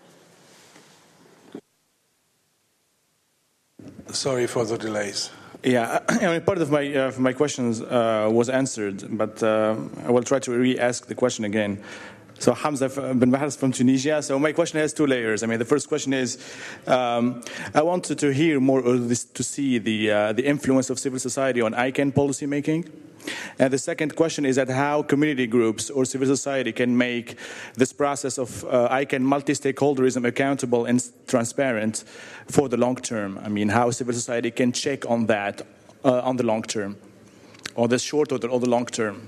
Sorry for the delays. Yeah, I mean, part of my questions was answered, but I will try to re-ask the question again. So Hamza Ben Mahras from Tunisia. So my question has two layers. I mean, the first question is, I wanted to hear more of this, to see the influence of civil society on ICANN policy making. And the second question is that how community groups or civil society can make this process of ICANN multi-stakeholderism accountable and transparent for the long term. I mean, how civil society can check on that on the long term, or the short or the long term.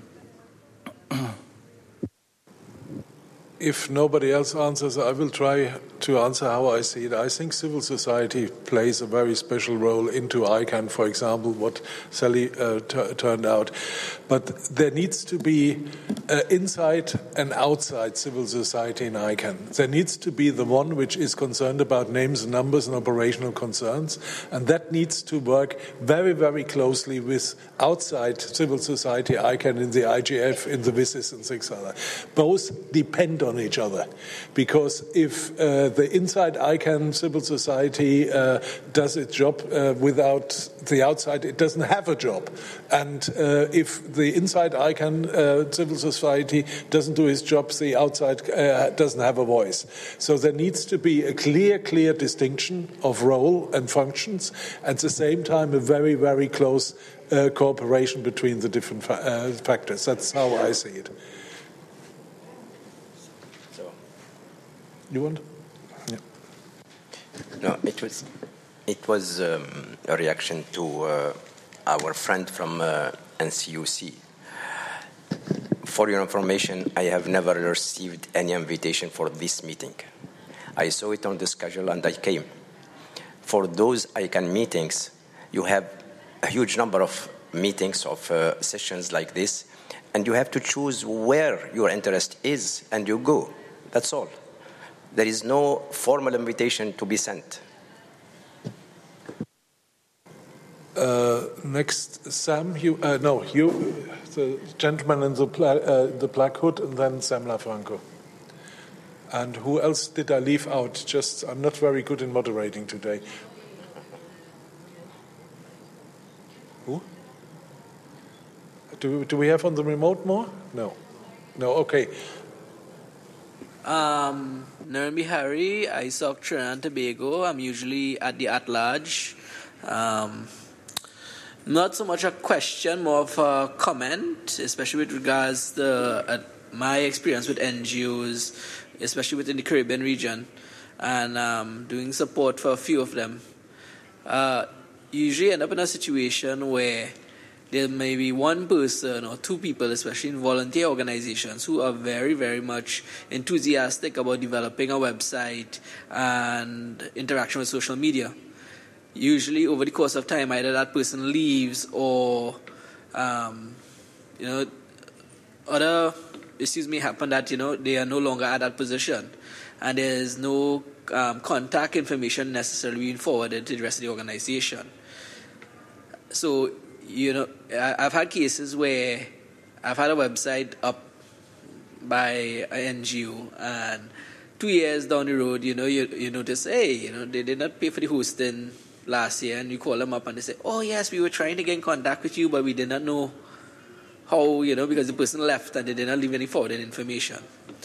If nobody else answers, I will try to answer how I see it. I think civil society plays a very special role into ICANN, for example, what Sally turned out. But there needs to be inside and outside civil society in ICANN. There needs to be the one which is concerned about names and numbers and operational concerns, and that needs to work very, very closely with outside civil society ICANN in the IGF, in the WSIS and things like that. Both depend on each other, because if the inside ICANN civil society does its job without the outside, it doesn't have a job. And if the inside ICANN civil society doesn't do its job, the outside doesn't have a voice. So there needs to be a clear distinction of role and functions, at the same time a very, very close cooperation between the different factors. That's how I see it. You want? Yeah. No, it was a reaction to our friend from NCUC. For your information, I have never received any invitation for this meeting. I saw it on the schedule and I came. For those ICANN meetings, you have a huge number of meetings, of sessions like this, and you have to choose where your interest is and you go. That's all. There is no formal invitation to be sent. Next, Sam, you, the gentleman in the black hood, and then Sam LaFranco. And who else did I leave out? I'm not very good in moderating today. Who? Do we have on the remote more? No, okay. Naren Bihari, ISOC Trinidad and Tobago. I'm usually at the at-large. Not so much a question, more of a comment, especially with regards to my experience with NGOs, especially within the Caribbean region, and doing support for a few of them. Usually end up in a situation where there may be one person or two people, especially in volunteer organizations, who are very, very much enthusiastic about developing a website and interaction with social media. Usually, over the course of time, either that person leaves or, other issues may happen that, they are no longer at that position. and there's no contact information necessarily being forwarded to the rest of the organization. So, I've had cases where I've had a website up by an NGO, and 2 years down the road, you notice, hey, they did not pay for the hosting last year, and you call them up and they say, oh yes, we were trying to get in contact with you, but we did not know how, because the person left and they did not leave any forwarded information.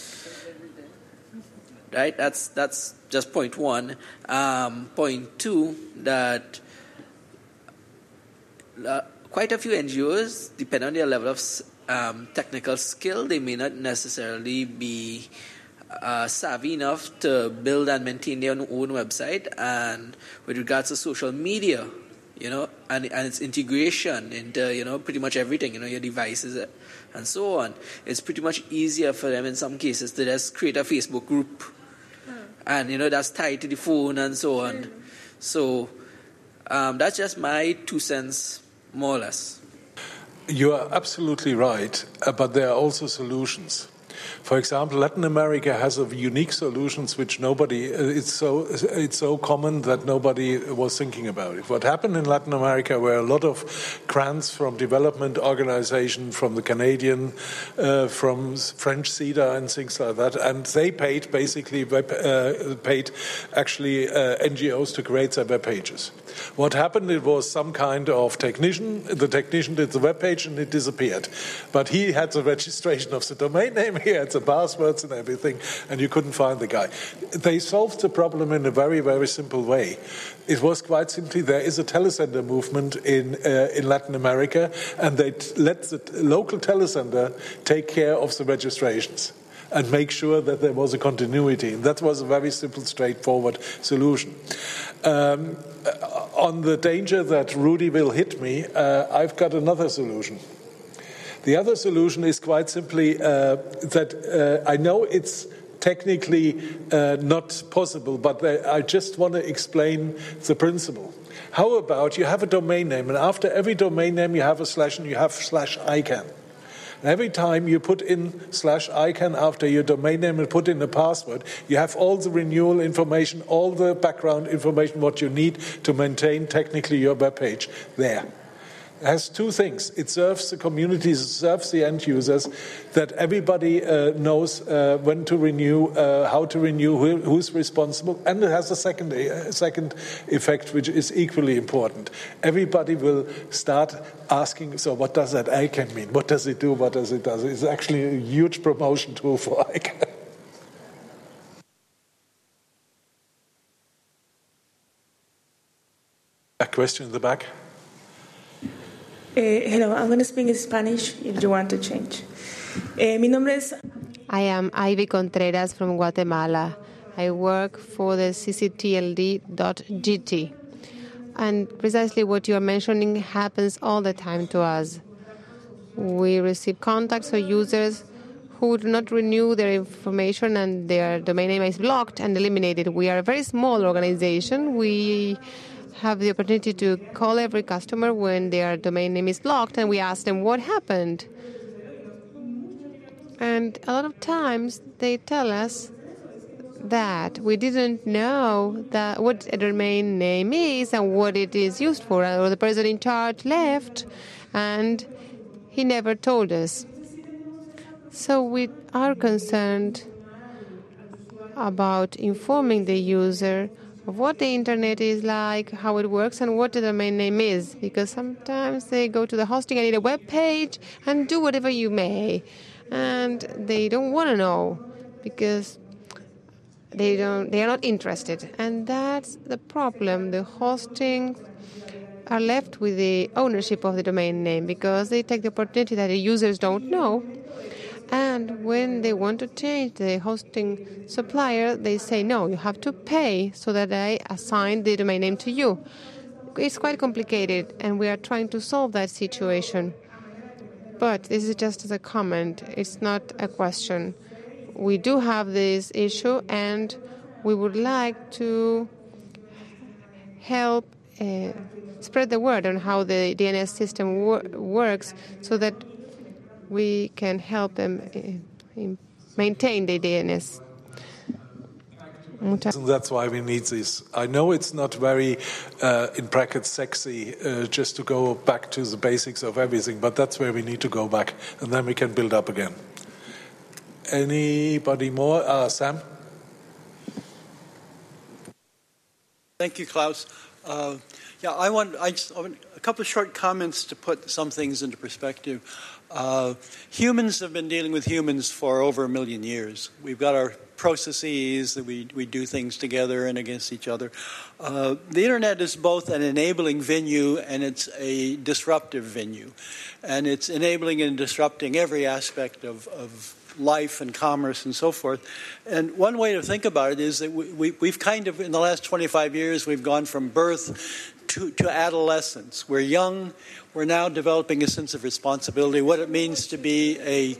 Right? That's just point one. Point two, that quite a few NGOs, depending on their level of technical skill, they may not necessarily be savvy enough to build and maintain their own website. And with regards to social media, and its integration into, pretty much everything, your devices and so on, it's pretty much easier for them in some cases to just create a Facebook group. And, that's tied to the phone and so on. So that's just my 2 cents, more or less. You are absolutely right, but there are also solutions. For example, Latin America has a unique solutions which it's so common that nobody was thinking about it. What happened in Latin America were a lot of grants from development organization, from the Canadian, from French CEDA and things like that, and they paid NGOs to create their web pages. What happened, it was some kind of technician. The technician did the web page and it disappeared. But he had the registration of the domain name, he had the passwords and everything, and you couldn't find the guy. They solved the problem in a very, very simple way. It was quite simply, there is a telecenter movement in Latin America, and they let the local telecenter take care of the registrations and make sure that there was a continuity. And that was a very simple, straightforward solution. On the danger that Rudy will hit me, I've got another solution. The other solution is quite simply that I know it's technically not possible, but I just want to explain the principle. How about you have a domain name, and after every domain name you have a slash and you have /ICANN. Every time you put in /ICANN after your domain name and put in a password, you have all the renewal information, all the background information, what you need to maintain technically your web page there. It has two things. It serves the communities, it serves the end users, that everybody knows when to renew, how to renew, who's responsible, and it has a second effect, which is equally important. Everybody will start asking, so what does that ICANN mean? What does it do? What does it do? It's actually a huge promotion tool for ICANN. A question in the back? Hello, I'm going to speak in Spanish if you want to change. I am Ivy Contreras from Guatemala. I work for the ccTLD.gt. And precisely what you are mentioning happens all the time to us. We receive contacts or users who do not renew their information and their domain name is blocked and eliminated. We are a very small organization. We have the opportunity to call every customer when their domain name is blocked, and we ask them what happened. And a lot of times they tell us that we didn't know that what a domain name is and what it is used for, or the person in charge left and he never told us. So we are concerned about informing the user of what the internet is like, how it works, and what the domain name is. Because sometimes they go to the hosting and need a web page and do whatever you may. And they don't want to know because they are not interested. And that's the problem. The hosting are left with the ownership of the domain name because they take the opportunity that the users don't know. And when they want to change the hosting supplier, they say, no, you have to pay so that I assign the domain name to you. It's quite complicated, and we are trying to solve that situation. But this is just as a comment. It's not a question. We do have this issue, and we would like to help spread the word on how the DNS system works so that we can help them maintain the DNS. That's why we need this. I know it's not very, in brackets, sexy, just to go back to the basics of everything, but that's where we need to go back, and then we can build up again. Anybody more? Sam? Thank you, Klaus. I want a couple of short comments to put some things into perspective. Humans have been dealing with humans for over 1 million years. We've got our processes that we do things together and against each other. The internet is both an enabling venue and it's a disruptive venue. And it's enabling and disrupting every aspect of life and commerce and so forth. And one way to think about it is that we've kind of, in the last 25 years, we've gone from birth to adolescence. We're young. We're now developing a sense of responsibility, what it means to be a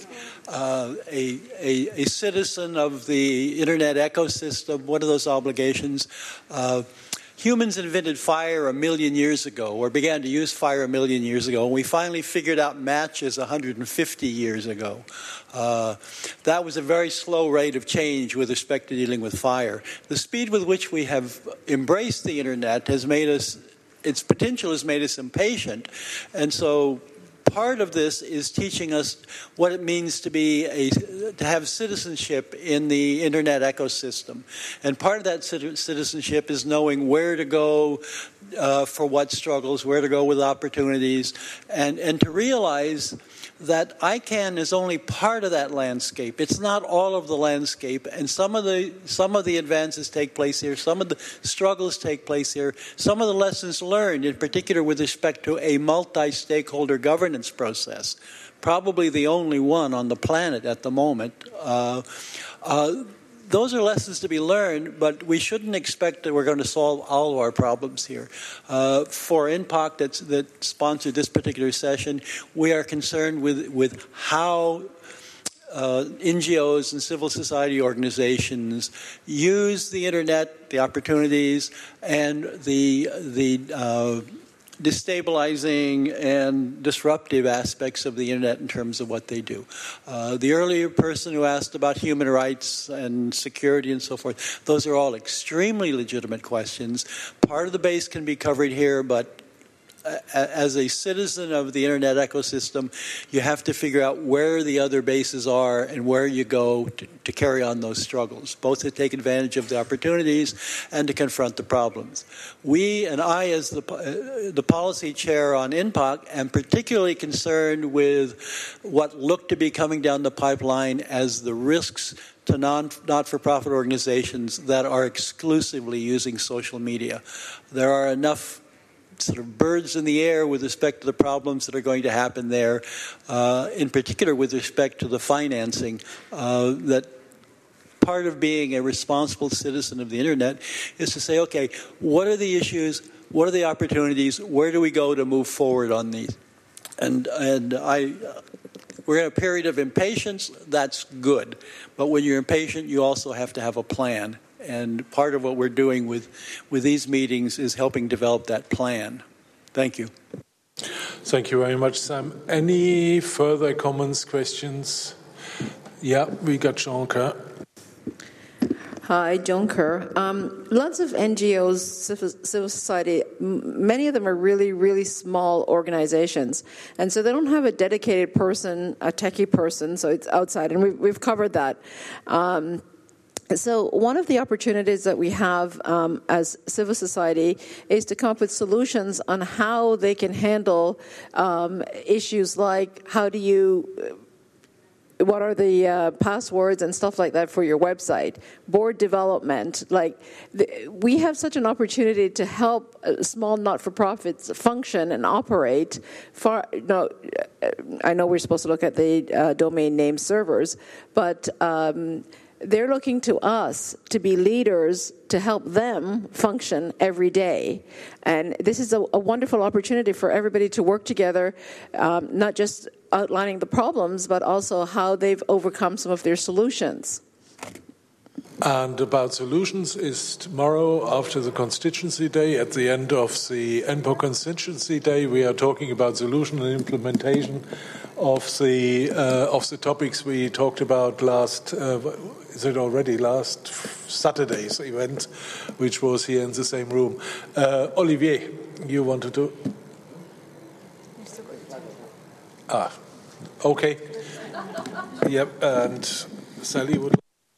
citizen of the internet ecosystem. What are those obligations? Humans invented fire 1 million years ago, or began to use fire 1 million years ago, and we finally figured out matches 150 years ago. That was a very slow rate of change with respect to dealing with fire. The speed with which we have embraced the internet has made us, its potential has made us impatient, and so part of this is teaching us what it means to have citizenship in the internet ecosystem. And part of that citizenship is knowing where to go for what struggles, where to go with opportunities, and to realize that ICANN is only part of that landscape. It's not all of the landscape, and some of the advances take place here, some of the struggles take place here, some of the lessons learned, in particular with respect to a multi-stakeholder governance process, probably the only one on the planet at the moment. Those are lessons to be learned, but we shouldn't expect that we're going to solve all of our problems here. For NPOC that sponsored this particular session, we are concerned with how NGOs and civil society organizations use the internet, the opportunities, and the destabilizing and disruptive aspects of the internet in terms of what they do. The earlier person who asked about human rights and security and so forth, those are all extremely legitimate questions. Part of the base can be covered here, but as a citizen of the internet ecosystem, you have to figure out where the other bases are and where you go to carry on those struggles, both to take advantage of the opportunities and to confront the problems. We, and I as the policy chair on NPOC, am particularly concerned with what look to be coming down the pipeline as the risks to not-for-profit organizations that are exclusively using social media. There are enough sort of birds in the air with respect to the problems that are going to happen there, in particular with respect to the financing, that part of being a responsible citizen of the internet is to say, okay, what are the issues, what are the opportunities, where do we go to move forward on these? And we're in a period of impatience, that's good. But when you're impatient, you also have to have a plan. And part of what we're doing with these meetings is helping develop that plan. Thank you. Thank you very much, Sam. Any further comments, questions? Yeah, we got Joan Kerr. Hi, Joan Kerr. Lots of NGOs, civil society, many of them are really, really small organizations. And so they don't have a dedicated person, a techie person, so it's outside. And we've covered that. So one of the opportunities that we have as civil society is to come up with solutions on how they can handle issues like what are the passwords and stuff like that for your website, board development. We have such an opportunity to help small not-for-profits function and operate. I know we're supposed to look at the domain name servers, but they're looking to us to be leaders to help them function every day. And this is a wonderful opportunity for everybody to work together, not just outlining the problems, but also how they've overcome some of their solutions. And About Solutions is tomorrow after the Constituency Day. At the end of the NPOC Constituency Day, we are talking about solution and implementation of the topics we talked about last Saturday's event, which was here in the same room. Olivier, you wanted to? Okay. Yep, and Sally would.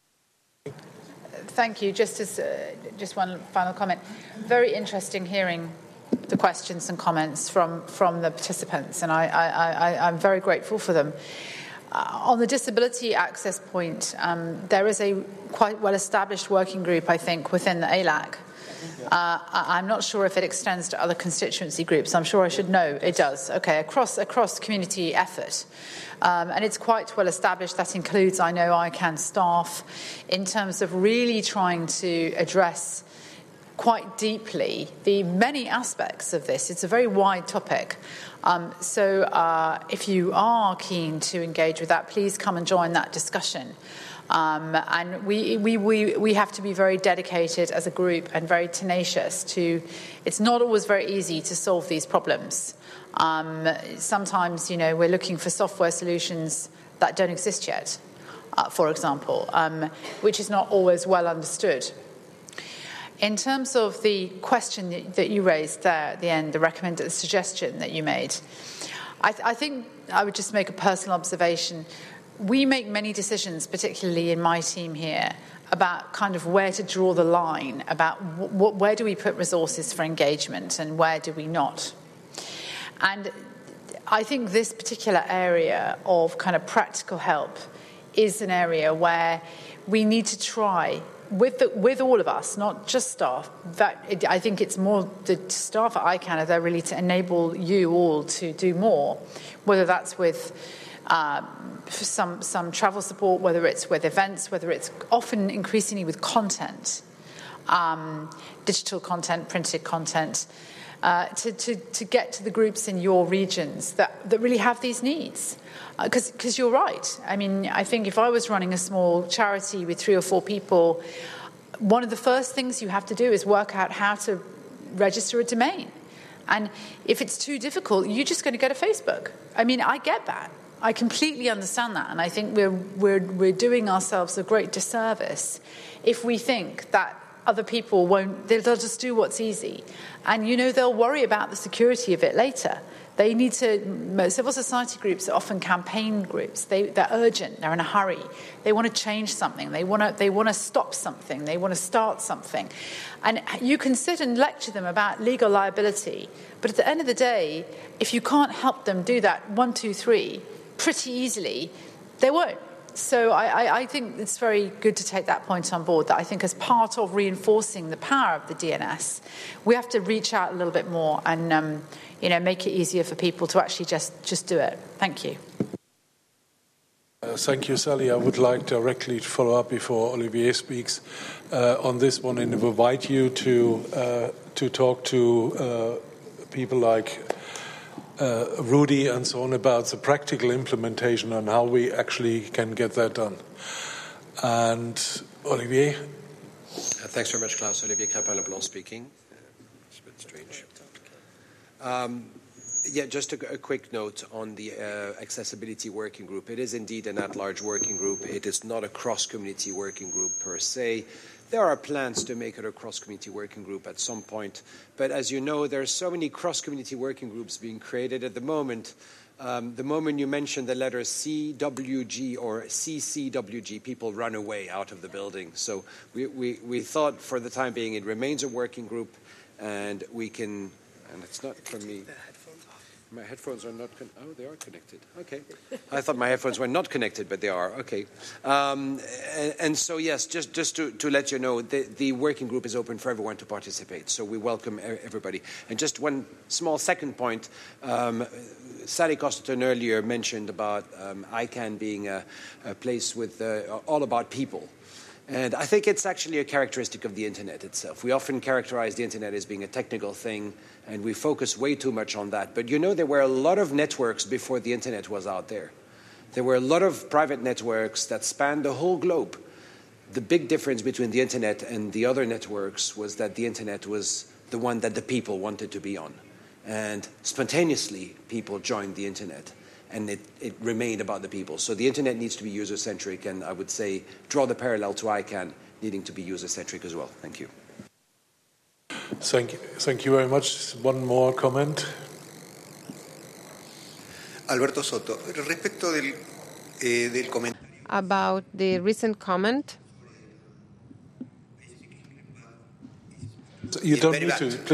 Thank you. Just one final comment. Very interesting hearing the questions and comments from the participants, and I'm very grateful for them. On the disability access point, there is a quite well-established working group, I think, within the ALAC. I'm not sure if it extends to other constituency groups. I'm sure I should know it does. Okay, across community effort. And it's quite well established. That includes, I know, ICANN staff in terms of really trying to address quite deeply the many aspects of this. It's a very wide topic. So if you are keen to engage with that, please come and join that discussion. And we have to be very dedicated as a group and very tenacious to. It's not always very easy to solve these problems. Sometimes, we're looking for software solutions that don't exist yet, for example, which is not always well understood. In terms of the question that you raised there at the end, the suggestion that you made, I think I would just make a personal observation. We make many decisions, particularly in my team here, about kind of where to draw the line, about where do we put resources for engagement and where do we not. And I think this particular area of kind of practical help is an area where we need to try, with all of us, not just staff. I think it's more the staff at ICANN are there really to enable you all to do more, whether that's with some travel support, whether it's with events, whether it's often increasingly with content, digital content, printed content, to get to the groups in your regions that really have these needs. Because you're right. I mean, I think if I was running a small charity with 3 or 4 people, one of the first things you have to do is work out how to register a domain. And if it's too difficult, you're just going to go to Facebook. I mean, I get that. I completely understand that, and I think we're doing ourselves a great disservice if we think that other people won't. They'll just do what's easy, and they'll worry about the security of it later. They need to. Civil society groups are often campaign groups. They're urgent. They're in a hurry. They want to change something. They want to stop something. They want to start something, and you can sit and lecture them about legal liability, but at the end of the day, if you can't help them do that 1, 2, 3 pretty easily, they won't. So I think it's very good to take that point on board, that I think as part of reinforcing the power of the DNS, we have to reach out a little bit more and make it easier for people to actually just do it. Thank you. Thank you, Sally. I would like directly to follow up before Olivier speaks on this one and invite you to talk to people like Rudy and so on about the practical implementation and how we actually can get that done. And Olivier? Thanks very much, Klaus. Olivier Crapin-Leblanc speaking. It's a bit strange. Just a quick note on the accessibility working group. It is indeed an at-large working group. It is not a cross-community working group per se. There are plans to make it a cross-community working group at some point. But as you know, there are so many cross-community working groups being created at the moment. The moment you mention the letters CWG or CCWG, people run away out of the building. So we thought for the time being it remains a working group, and we can, and it's not from me. My headphones are not they are connected. Okay. I thought my headphones were not connected, but they are. Okay. And so, yes, just to let you know, the working group is open for everyone to participate. So we welcome everybody. And just one small second point. Sally Costerton earlier mentioned about ICANN being a place with all about people. And I think it's actually a characteristic of the Internet itself. We often characterize the Internet as being a technical thing, and we focus way too much on that. But there were a lot of networks before the Internet was out there. There were a lot of private networks that spanned the whole globe. the big difference between the internet and the other networks was that the internet was the one that the people wanted to be on. And spontaneously, people joined the internet. And it remained about the people. So the internet needs to be user-centric, and I would say draw the parallel to ICANN needing to be user-centric as well. Thank you. Thank you very much. One more comment. Alberto Soto, respecto del comentario. About the recent comment. You don't need to, please.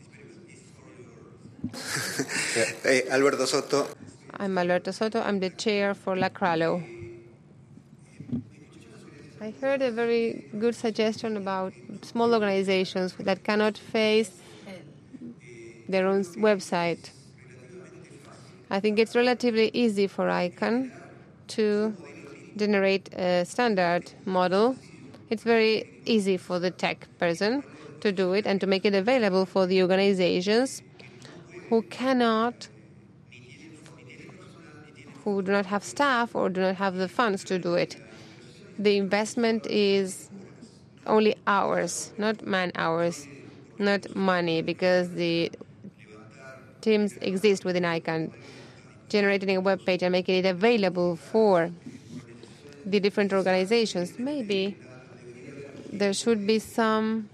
Alberto Soto. I'm Alberto Soto. I'm the chair for Lacralo. I heard a very good suggestion about small organizations that cannot face their own website. I think it's relatively easy for ICANN to generate a standard model. It's very easy for the tech person to do it and to make it available for the organizations who do not have staff or do not have the funds to do it. The investment is only hours, not man-hours, not money, because the teams exist within ICANN. Generating a web page and making it available for the different organizations, maybe there should be some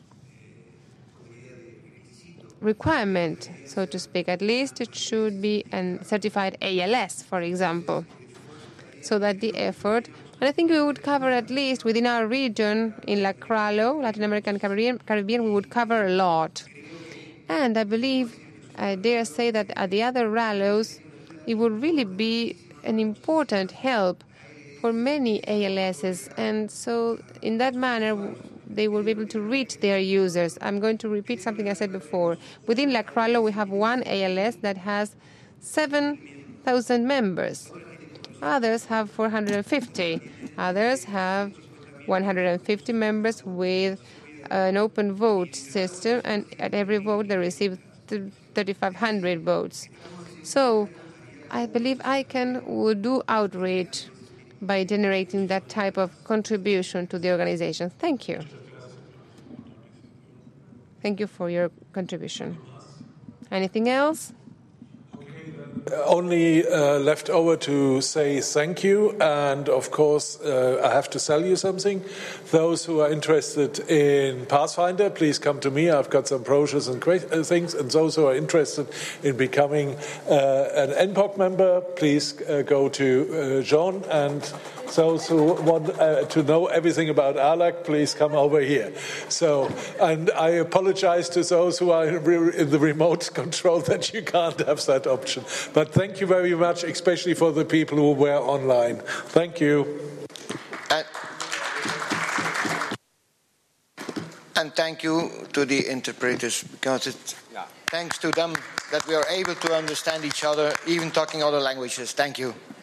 requirement, so to speak. At least it should be a certified ALS, for example, so that the effort, and I think we would cover at least within our region in Lacralo, Latin American Caribbean, we would cover a lot. And I believe, I dare say that at the other rallies, it would really be an important help for many ALSs. And so in that manner, they will be able to reach their users. I'm going to repeat something I said before. Within Lacralo, we have one ALS that has 7,000 members. Others have 450. Others have 150 members with an open vote system, and at every vote they receive 3,500 votes. So I believe ICANN would do outreach by generating that type of contribution to the organization. Thank you. Thank you for your contribution. Anything else? Only left over to say thank you, and of course I have to sell you something. Those who are interested in Pathfinder, please come to me. I've got some brochures and things. And those who are interested in becoming an NPOC member, please go to Jean. And those who want to know everything about ALAC, please come over here. So, and I apologize to those who are in the remote control that you can't have that option. But thank you very much, especially for the people who were online. Thank you. And thank you to the interpreters, because it's thanks to them that we are able to understand each other, even talking other languages. Thank you.